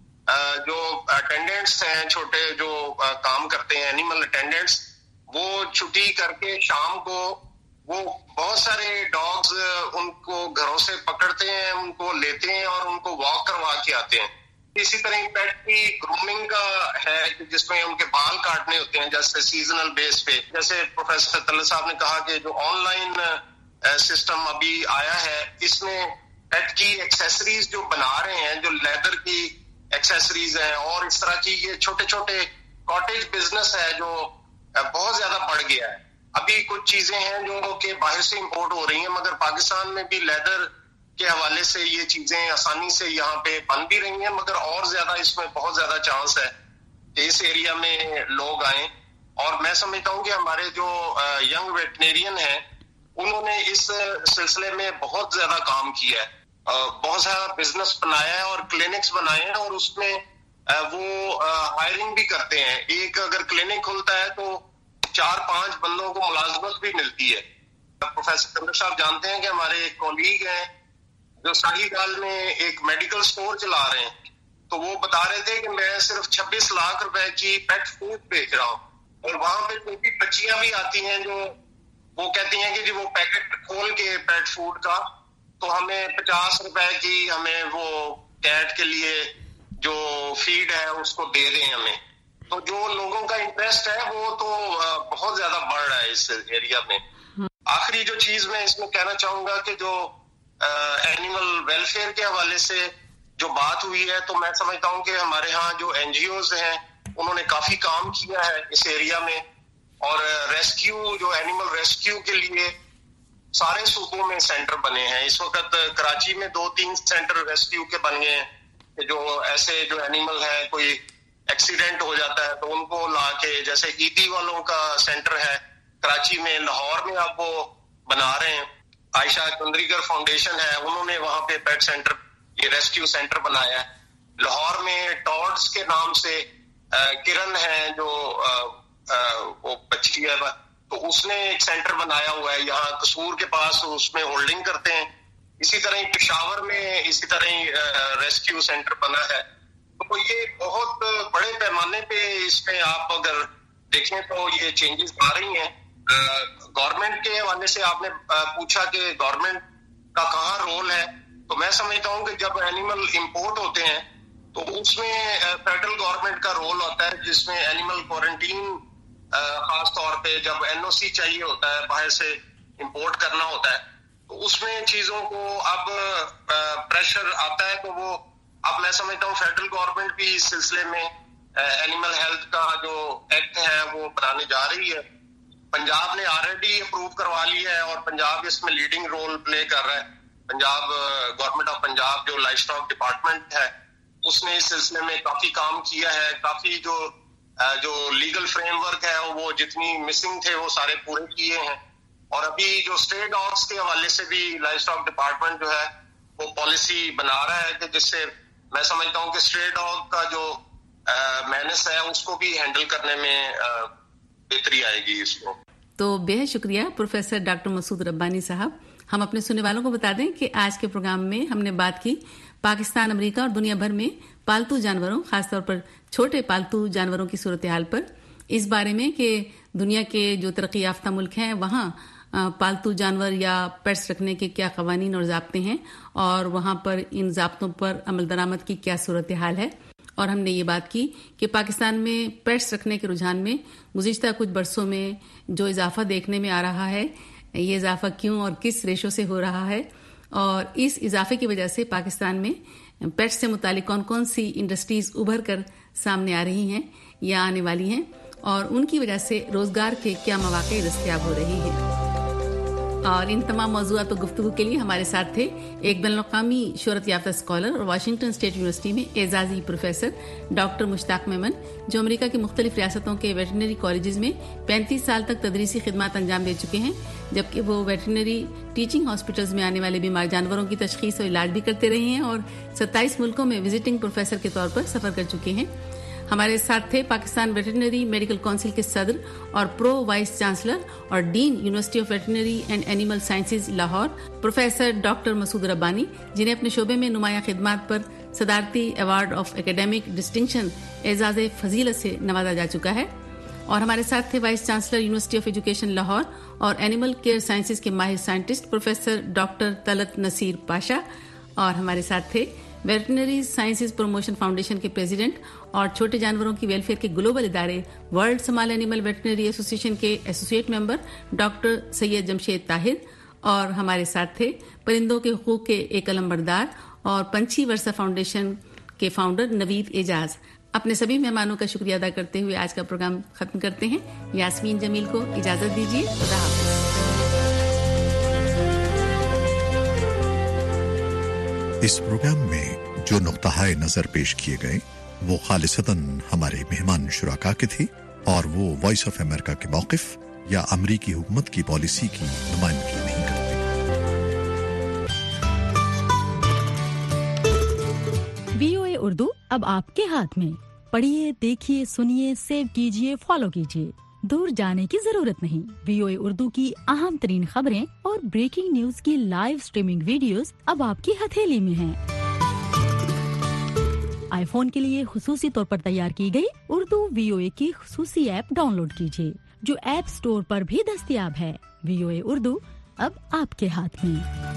E: جو اٹینڈنٹس ہیں, چھوٹے جو کام کرتے ہیں, اینیمل اٹینڈنٹس, وہ چھٹی کر کے شام کو وہ بہت سارے ڈاگز ان کو گھروں سے پکڑتے ہیں, ان کو لیتے ہیں اور ان کو واک کروا کے آتے ہیں. اسی طرح پیٹ کی گرومنگ کا ہے جس میں ان کے بال کاٹنے ہوتے ہیں, جیسے سیزنل بیس پہ. جیسے پروفیسر طلعت صاحب نے کہا کہ جو آن لائن سسٹم ابھی آیا ہے, اس میں پیٹ کی ایکسیسریز جو بنا رہے ہیں, جو لیدر کی ایکسیسریز ہیں, اور اس طرح کی یہ چھوٹے چھوٹے کاٹیج بزنس ہے جو بہت زیادہ بڑھ گیا ہے. ابھی کچھ چیزیں ہیں جو کہ باہر سے امپورٹ ہو رہی ہیں, مگر پاکستان میں بھی لیدر کے حوالے سے یہ چیزیں آسانی سے یہاں پہ بن بھی رہی ہیں, مگر اور زیادہ اس میں بہت زیادہ چانس ہے کہ اس ایریا میں لوگ آئیں. اور میں سمجھتا ہوں کہ ہمارے جو ینگ ویٹنیرین ہیں, انہوں نے اس سلسلے میں بہت زیادہ کام کیا ہے, بہت سارا بزنس بنایا ہے اور کلینکس بنائے ہیں, اور اس میں وہ ہائرنگ بھی کرتے ہیں. ایک اگر کلینک کھلتا ہے تو چار پانچ بندوں کو ملازمت بھی ملتی ہے. प्रोफेसर चंद्र साहब जानते हैं कि हमारे एक कॉलीग हैं जो साहिवाल में एक मेडिकल स्टोर चला रहे हैं, तो वो बता रहे थे कि मैं सिर्फ छब्बीस लाख रुपए की पेट फूड बेच रहा हूँ, और वहां पे छोटी बच्चियां भी आती हैं जो वो कहती हैं कि जी वो पैकेट खोल के पेट फूड का तो हमें पचास रुपए की हमें वो कैट के लिए जो फीड है उसको दे दें हमें। तो जो लोगों का इंटरेस्ट है वो तो बहुत ज्यादा बढ़ रहा है इस एरिया में। आखिरी जो चीज मैं इसमें कहना चाहूंगा कि जो एनिमल वेलफेयर के हवाले से जो बात हुई है, तो मैं समझता हूं कि हमारे यहाँ जो एनजीओज हैं उन्होंने काफी काम किया है इस एरिया में, और रेस्क्यू जो एनिमल रेस्क्यू के लिए सारे सूबों में सेंटर बने हैं। इस वक्त कराची में दो तीन सेंटर रेस्क्यू के बन गए हैं, जो ऐसे जो एनिमल है कोई एक्सीडेंट हो जाता है तो उनको ला के, जैसे ईदी वालों का सेंटर है कराची में, लाहौर में अब वो बना रहे हैं। आयशा चंद्रीकर फाउंडेशन है, उन्होंने वहां पे पेट सेंटर ये रेस्क्यू सेंटर बनाया है। लाहौर में टॉड्स के नाम से किरण है जो आ, आ, वो बच्ची है, तो उसने एक सेंटर बनाया हुआ है यहाँ कसूर के पास, उसमें होल्डिंग करते हैं। इसी तरह ही पेशावर में इसी तरह ही रेस्क्यू सेंटर बना है। तो ये बहुत बड़े पैमाने पे इसमें आप अगर देखें तो ये चेंजेस आ रही हैं। गवर्नमेंट के हवाले से आपने पूछा कि गवर्नमेंट का कहाँ रोल है, तो मैं समझता हूँ कि जब एनिमल इंपोर्ट होते हैं तो उसमें फेडरल गवर्नमेंट का रोल होता है, जिसमें एनिमल क्वारंटीन खास तौर पे जब एनओसी चाहिए होता है, बाहर से इंपोर्ट करना होता है, तो उसमें चीजों को अब प्रेशर आता है। तो वो अब मैं समझता हूँ फेडरल गवर्नमेंट भी इस सिलसिले में एनिमल हेल्थ का जो एक्ट है वो बनाने जा रही है। पंजाब ने ऑलरेडी अप्रूव करवा लिया है और पंजाब इसमें लीडिंग रोल प्ले कर रहा है। पंजाब गवर्नमेंट ऑफ पंजाब जो लाइफ स्टॉक डिपार्टमेंट है उसने इस सिलसिले में काफी काम किया है। काफी जो जो लीगल फ्रेमवर्क है वो जितनी मिसिंग थे वो सारे पूरे किए हैं। और अभी जो स्ट्रे डॉग्स के हवाले से भी लाइफ स्टॉक डिपार्टमेंट जो है वो पॉलिसी बना रहा है कि जिससे मैं समझता हूँ कि स्ट्रे डॉग का जो मैनेस है उसको भी हैंडल करने में बेहतरी आएगी इसको।
C: तो बेहद शुक्रिया प्रोफेसर डॉक्टर मसूद रब्बानी साहब। हम अपने सुनने वालों को बता दें कि आज के प्रोग्राम में हमने बात की पाकिस्तान, अमेरिका और दुनिया भर में पालतू जानवरों, खासतौर पर छोटे पालतू जानवरों की सूरत हाल पर, इस बारे में कि दुनिया के जो तरक्की याफ्ता मुल्क हैं वहाँ पालतू जानवर या पेट्स रखने के क्या कवानीन और ज़ाब्ते हैं और वहाँ पर इन ज़ाब्तों पर अमल दरामद की क्या सूरत हाल है। और हमने ये बात की कि पाकिस्तान में पेट्स रखने के रुझान में गुज़िश्ता कुछ बरसों में जो इजाफा देखने में आ रहा है, ये इजाफा क्यों और किस रेशो से हो रहा है, और इस इजाफे की वजह से पाकिस्तान में पेट्स से मुतालिक कौन कौन सी इंडस्ट्रीज उभर कर सामने आ रही हैं या आने वाली हैं, और उनकी वजह से रोजगार के क्या मौके दस्तयाब हो रही हैं। और इन तमाम मौज़ूआत तो गुफ्तगू के लिए हमारे साथ थे एक बैनुल-अक़वामी शोहरत याफ्ता स्कॉलर और वाशिंगटन स्टेट यूनिवर्सिटी में एजाजी प्रोफेसर डॉक्टर मुश्ताक मेमन, जो अमेरिका की मुख्तलिफ रियासतों के वेटरनरी कॉलेजेस में पैंतीस साल तक तदरीसी खिदमत अंजाम दे चुके हैं, जबकि वो वेटरनरी टीचिंग हॉस्पिटल्स में आने वाले बीमार जानवरों की तशखीस और इलाज भी करते रहे हैं और सत्ताईस मुल्कों में विजिटिंग प्रोफेसर के तौर पर सफर कर चुके हैं। हमारे साथ थे पाकिस्तान वेटरनरी मेडिकल काउंसिल के सदर और प्रो वाइस चांसलर और dean university of veterinary and animal sciences Lahore professor doctor Masood Rabbani, जिन्हें अपने शोबे में नुमायां खिदमत पर सदारती अवार्ड ऑफ एकेडमिक डिस्टिंक्शन एजाज फजीलत से नवाजा जा चुका है। और हमारे साथ थे vice chancellor university of education Lahore और एनिमल केयर साइंसेज के माहिर scientist professor doctor Talat Naseer Pasha, और हमारे साथ थे वेटरनरी साइंसेज प्रमोशन फाउंडेशन के प्रेसिडेंट और छोटे जानवरों की वेलफेयर के ग्लोबल इदारे world small animal veterinary association के associate member doctor Syed Jamshed Tahir, और हमारे साथ थे परिंदों के हुकूक के एक अलंबरदार और पंछी वर्षा फाउंडेशन के फाउंडर नवीद एजाज। अपने सभी मेहमानों का शुक्रिया अदा करते हुए आज का प्रोग्राम खत्म करते हैं। यास्मीन जमील को इजाजत दीजिए। खुदा हाफिज़।
A: इस प्रोग्राम में जो नुक्ता-ए नजर पेश किए गए वो खालिसतन हमारे मेहमान शुराका के थे और वो वॉइस ऑफ अमेरिका के मौक़िफ़ या अमरीकी हुकूमत की पॉलिसी की नुमाइंदगी नहीं करते।
G: वीओए उर्दू अब आपके हाथ में। पढ़िए, देखिए, सुनिए, सेव कीजिए, फॉलो कीजिए। दूर जाने की जरूरत नहीं। वीओए उर्दू की अहम तरीन खबरें और ब्रेकिंग न्यूज की लाइव स्ट्रीमिंग वीडियोस अब आपकी हथेली में हैं। आईफोन के लिए खुसूसी तौर पर तैयार की गई उर्दू वीओए की खुसूसी ऐप डाउनलोड कीजिए, जो ऐप स्टोर पर भी दस्तयाब है। वीओए उर्दू अब आपके हाथ में।